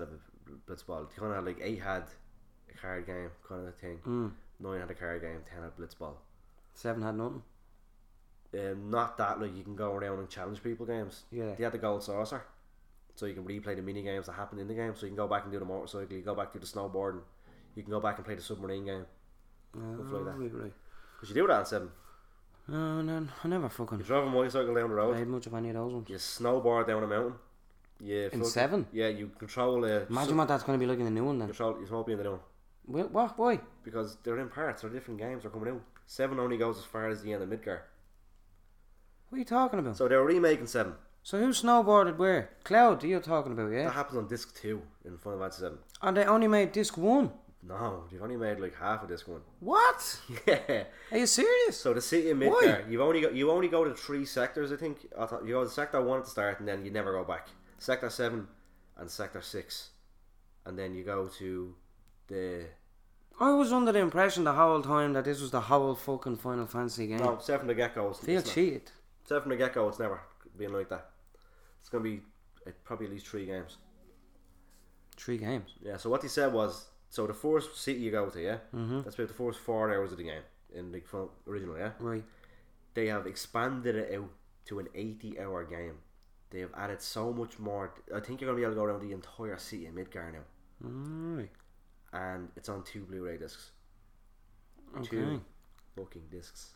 Blitzball. They kind of had like eight had a card game kind of thing. Mm. Nine had a card game. Ten had Blitzball. Seven had nothing. Um, not that like you can go around and challenge people games. Yeah. They had the gold saucer, so you can replay the mini games that happen in the game. So you can go back and do the motorcycle. You go back to the snowboarding. You can go back and play the submarine game. Oh, Stuff like that. right, right. Because you do that in seven. No, no, I never fucking You drive a motorcycle down the road. played much of any of those ones. You snowboard down a mountain. Yeah. In seven? Yeah, you control. Uh, Imagine what that's going to be like in the new one then. Control. You won't be in the new one. Wh- What? Why? Because they're in parts. They're different games. They're coming out. Seven only goes as far as the end of Midgar. What are you talking about? So, So they're remaking seven. who snowboarded where? Cloud, you're talking about, That yeah? happens on disc two in Final Fantasy seven. And they only made disc one. No, they've only made like half of disc one. What? Yeah. Are you serious? So the city of Midgar, Why? you've only got you only go to three sectors. I think I thought you go to sector one at the start, and then you never go back. Sector seven and sector six, and then you go to the I was under the impression the whole time that this was the whole fucking Final Fantasy game. no seven from the get go. Feel cheated. Seven from the get go. It's never been like that. It's gonna be uh, probably at least three games. Three games. Yeah. So what they said was, so the first city you go to, yeah, Mm-hmm. that's about the first four hours of the game in the front original, yeah. Right. They have expanded it out to an eighty-hour game. They have added so much more. I think you're gonna be able to go around the entire city of Midgar now, Alright. and it's on two Blu-ray discs. Okay. Two fucking discs.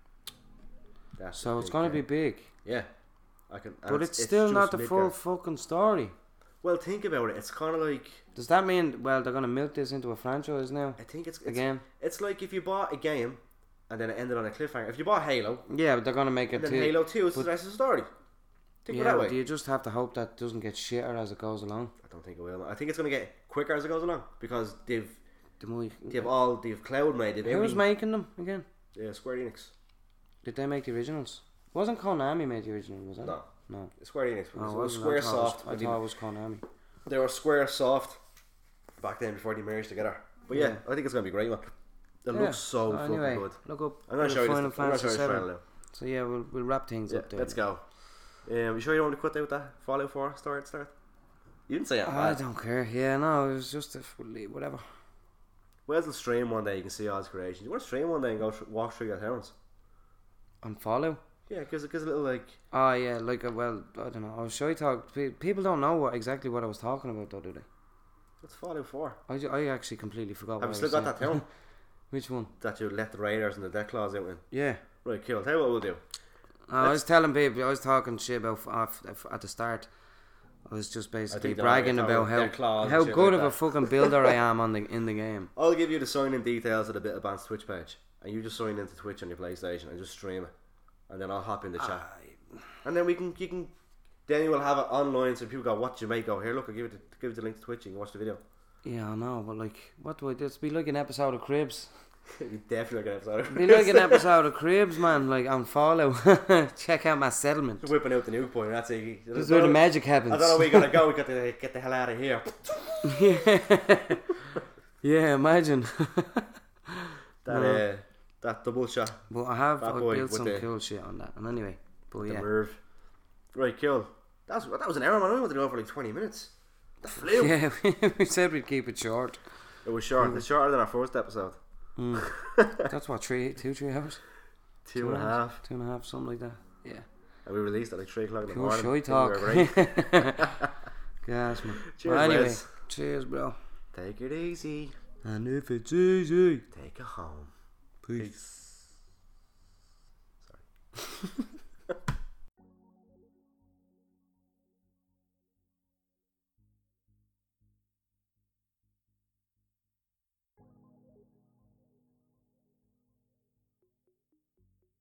That's So a it's big going to be game. big. Yeah, I can. and But it's, still not the just full Midgar. fucking story. Well, think about it. It's kind of like Does that mean, well, they're going to milk this into a franchise now? I think it's, it's Again? It's like if you bought a game and then it ended on a cliffhanger. If you bought Halo Yeah, but they're going to make it and then too. Halo Two, it's but- the rest of the story. Think Yeah, of it that but way. do you just have to hope that doesn't get shitter as it goes along? I don't think it will. I think it's going to get quicker as it goes along because they've The more you- they've all they've cloud made. They've Who's every, making them again? Yeah, Square Enix. Did they make the originals? Wasn't Konami made the original, was it? No, No. Square Enix. Oh, it it was wasn't. Square I thought it was- Soft. I thought it was Konami. They were Square Soft back then before they merged together. But yeah, Yeah. I think it's going to be a great one. It Yeah. looks so fucking anyway, good. look up I'm going to the show you this. Final I'm going to Fantasy show you this seven. trailer now. So yeah, we'll we'll wrap things Yeah, up there. let's go. Um, you sure you don't want to cut out that Fallout four story at the start? You didn't say it. I don't care. Yeah, no, it was just a, whatever. Where's the stream one day? You can see all his creations. You want to stream one day and go th- walk through your towns? On Fallout. Yeah, because it's a little like Oh yeah, like a, well, I don't know. I was shy talk. pe- People don't know what exactly what I was talking about, though, do they? what's Fallout four? I, ju- I actually completely forgot. Have what you I still was got that saying. town Which one? that you let the raiders and the death claws out in? Yeah. Right, cool. Tell you what we'll do. Uh, I was telling people, I was talking shit about f- f- at the start. I was just basically think they're already bragging talking about about how their claws and how shit good like of a that. fucking builder I am on the in the game. I'll give you the sign-in details of the Bit of Band's Twitch page, and you just sign into Twitch on your PlayStation and just stream it, and then I'll hop in the chat, and then we can you can then you will have it online so people go, what do you make? Go here, look, I'll give it the, give it the link to Twitch. You can watch the video. Yeah, I know, but like, what do I do? It's be like an episode of Cribs. You definitely get an episode. Be like an episode of Cribs, man. Like on Fallout. Check out my settlement. Just whipping out the nuke point. That's it. This is where the magic happens. I don't know where you gotta go. We got to get the hell out of here. yeah. yeah, imagine. That No. uh, that double shot. But I have That I boy built with some the- cool shit on that. And anyway, but The yeah. Merv. Right, cool. That's that was an hour, man. I wanted to go for like twenty minutes. That flew. Yeah, we said we'd keep it short. It was short. It's shorter than our first episode. Mm. That's what, three, two, three hours? Two and a hours? half. Two and a half, something like that. Yeah. And we released at like three o'clock in the Pure morning. shy Think we talk. were great. Gas, man. Cheers, Well, anyway, Wes. cheers, bro. Take it easy. And if it's easy, Take it home. peace. Sorry.